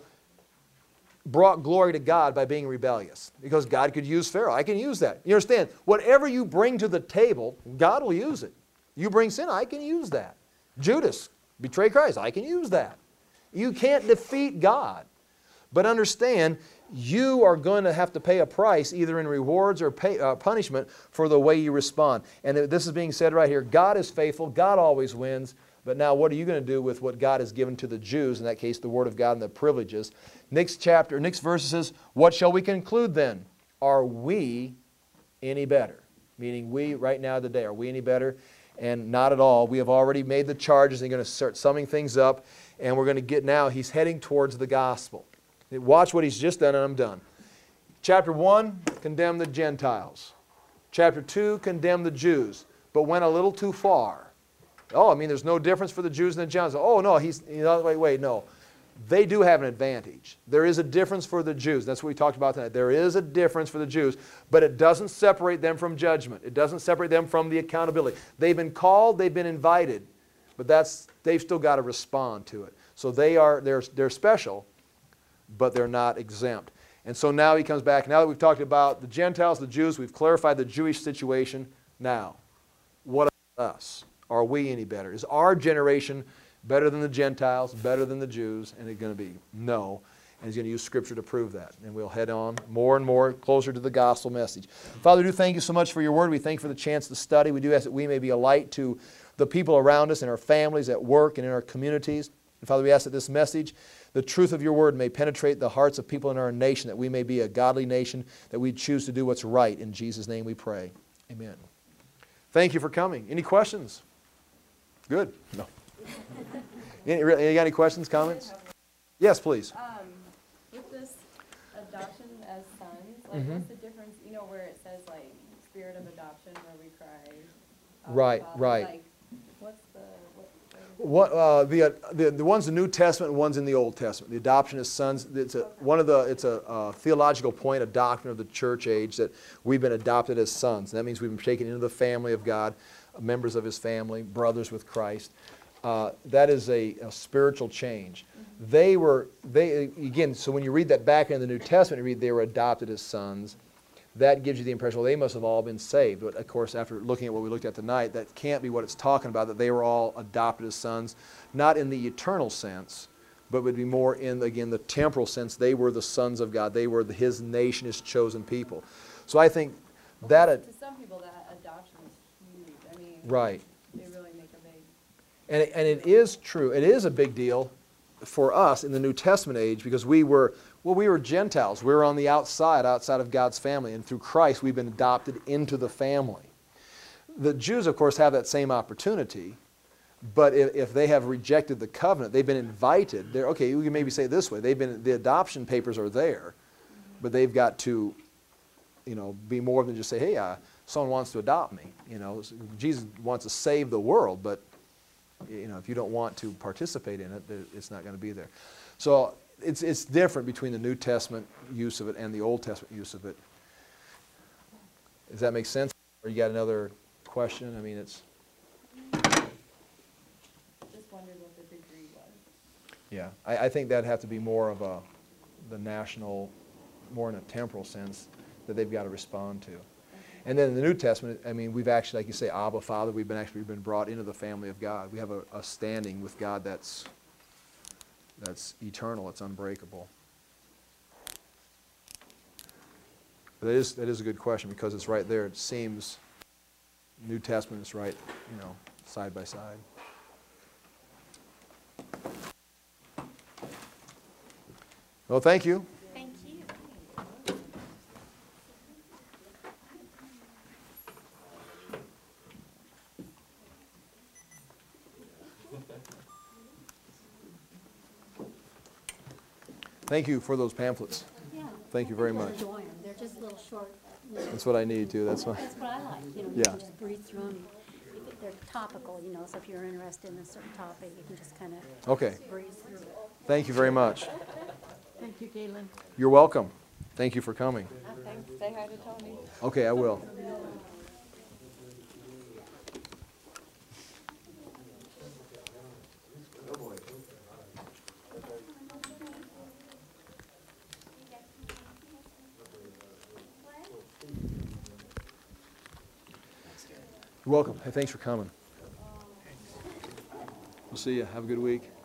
brought glory to God by being rebellious because God could use Pharaoh. I can use that. You understand? Whatever you bring to the table, God will use it. You bring sin, I can use that. Judas betrayed Christ, I can use that. You can't defeat God. But understand, you are going to have to pay a price either in rewards or pay, uh, punishment for the way you respond. And this is being said right here. God is faithful. God always wins. But now what are you going to do with what God has given to the Jews, in that case the Word of God and the privileges? Next chapter, next verse says, what shall we conclude then? Are we any better? Meaning we right now today, are we any better? And not at all. We have already made the charges and going to start summing things up. And we're going to get now, he's heading towards the gospel. Watch what he's just done and I'm done. Chapter one, condemn the Gentiles. Chapter two, condemn the Jews, but went a little too far. Oh, I mean, there's no difference for the Jews and the Gentiles. Oh, no, he's, you know, wait, wait, no. they do have an advantage. There is a difference for the Jews. That's what we talked about tonight. There is a difference for the Jews, but it doesn't separate them from judgment. It doesn't separate them from the accountability. They've been called, they've been invited, but that's, they've still got to respond to it. So they are, they're, they're special, but they're not exempt. And so now he comes back. Now that we've talked about the Gentiles, the Jews, we've clarified the Jewish situation. Now, what about us? Are we any better? Is our generation better than the Gentiles, better than the Jews? And it's going to be no. And he's going to use Scripture to prove that. And we'll head on more and more closer to the gospel message. Father, we do thank you so much for your word. We thank you for the chance to study. We do ask that we may be a light to the people around us, in our families, at work, and in our communities. And Father, we ask that this message, the truth of your word, may penetrate the hearts of people in our nation, that we may be a godly nation, that we choose to do what's right. In Jesus' name we pray. Amen. Thank you for coming. Any questions? Good. No. any, you got any questions, comments? Yes, please. Um, with this adoption as sons, like Mm-hmm. what's the difference, you know, where it says like spirit of adoption where we cry? Abba, Right, Father, right. Like, what's the, what, What, uh, the, uh, the, the one's the New Testament and one's in the Old Testament. The adoption as sons, it's a, one of the, it's a uh, theological point, a doctrine of the church age, that we've been adopted as sons. And that means we've been taken into the family of God, members of His family, brothers with Christ. Uh, that is a, a spiritual change. Mm-hmm. They were, they again, so when you read that back in the New Testament, you read they were adopted as sons. That gives you the impression, well, they must have all been saved. But of course, after looking at what we looked at tonight, that can't be what it's talking about, that they were all adopted as sons, not in the eternal sense, but would be more in, again, the temporal sense. They were the sons of God. They were the, His nation, His chosen people. So I think well, that... to Ad, some people that adoption is huge. I mean, right. they really make a big... And it, and it is true. It is a big deal for us in the New Testament age, because we were, well, we were Gentiles. We were on the outside, outside of God's family. And through Christ, we've been adopted into the family. The Jews, of course, have that same opportunity. But if, if they have rejected the covenant, they've been invited. They're, okay, you can maybe say it this way. They've been, the adoption papers are there, but they've got to, you know, be more than just say, hey, uh, someone wants to adopt me. You know, Jesus wants to save the world, but you know, if you don't want to participate in it, it's not going to be there. So it's, it's different between the New Testament use of it and the Old Testament use of it. Does that make sense? Or you got another question? I mean, it's... Just wondered what the degree was. Yeah, I, I think that'd have to be more of a, the national, more in a temporal sense, that they've got to respond to. And then in the New Testament, I mean, we've actually, like you say, Abba, Father, we've been actually been brought into the family of God. We have a, a standing with God that's, that's eternal, it's unbreakable. But that is, that is a good question, because it's right there. It seems New Testament is right, you know, side by side. Well, thank you. Thank you. Thank you for those pamphlets. Yeah. Thank you very You'll much. enjoy 'em. They're just little short. You know, That's what I need too. That's why. that's what I like. You know, you Yeah. can just breeze through them. They're topical, you know. So if you're interested in a certain topic, you can just kind of Okay. breeze through it. Thank you very much. Thank you, Galen. You're welcome. Thank you for coming. Okay, say hi to Tony. Okay, I will. You're welcome. Hey, thanks for coming. We'll see you. Have a good week.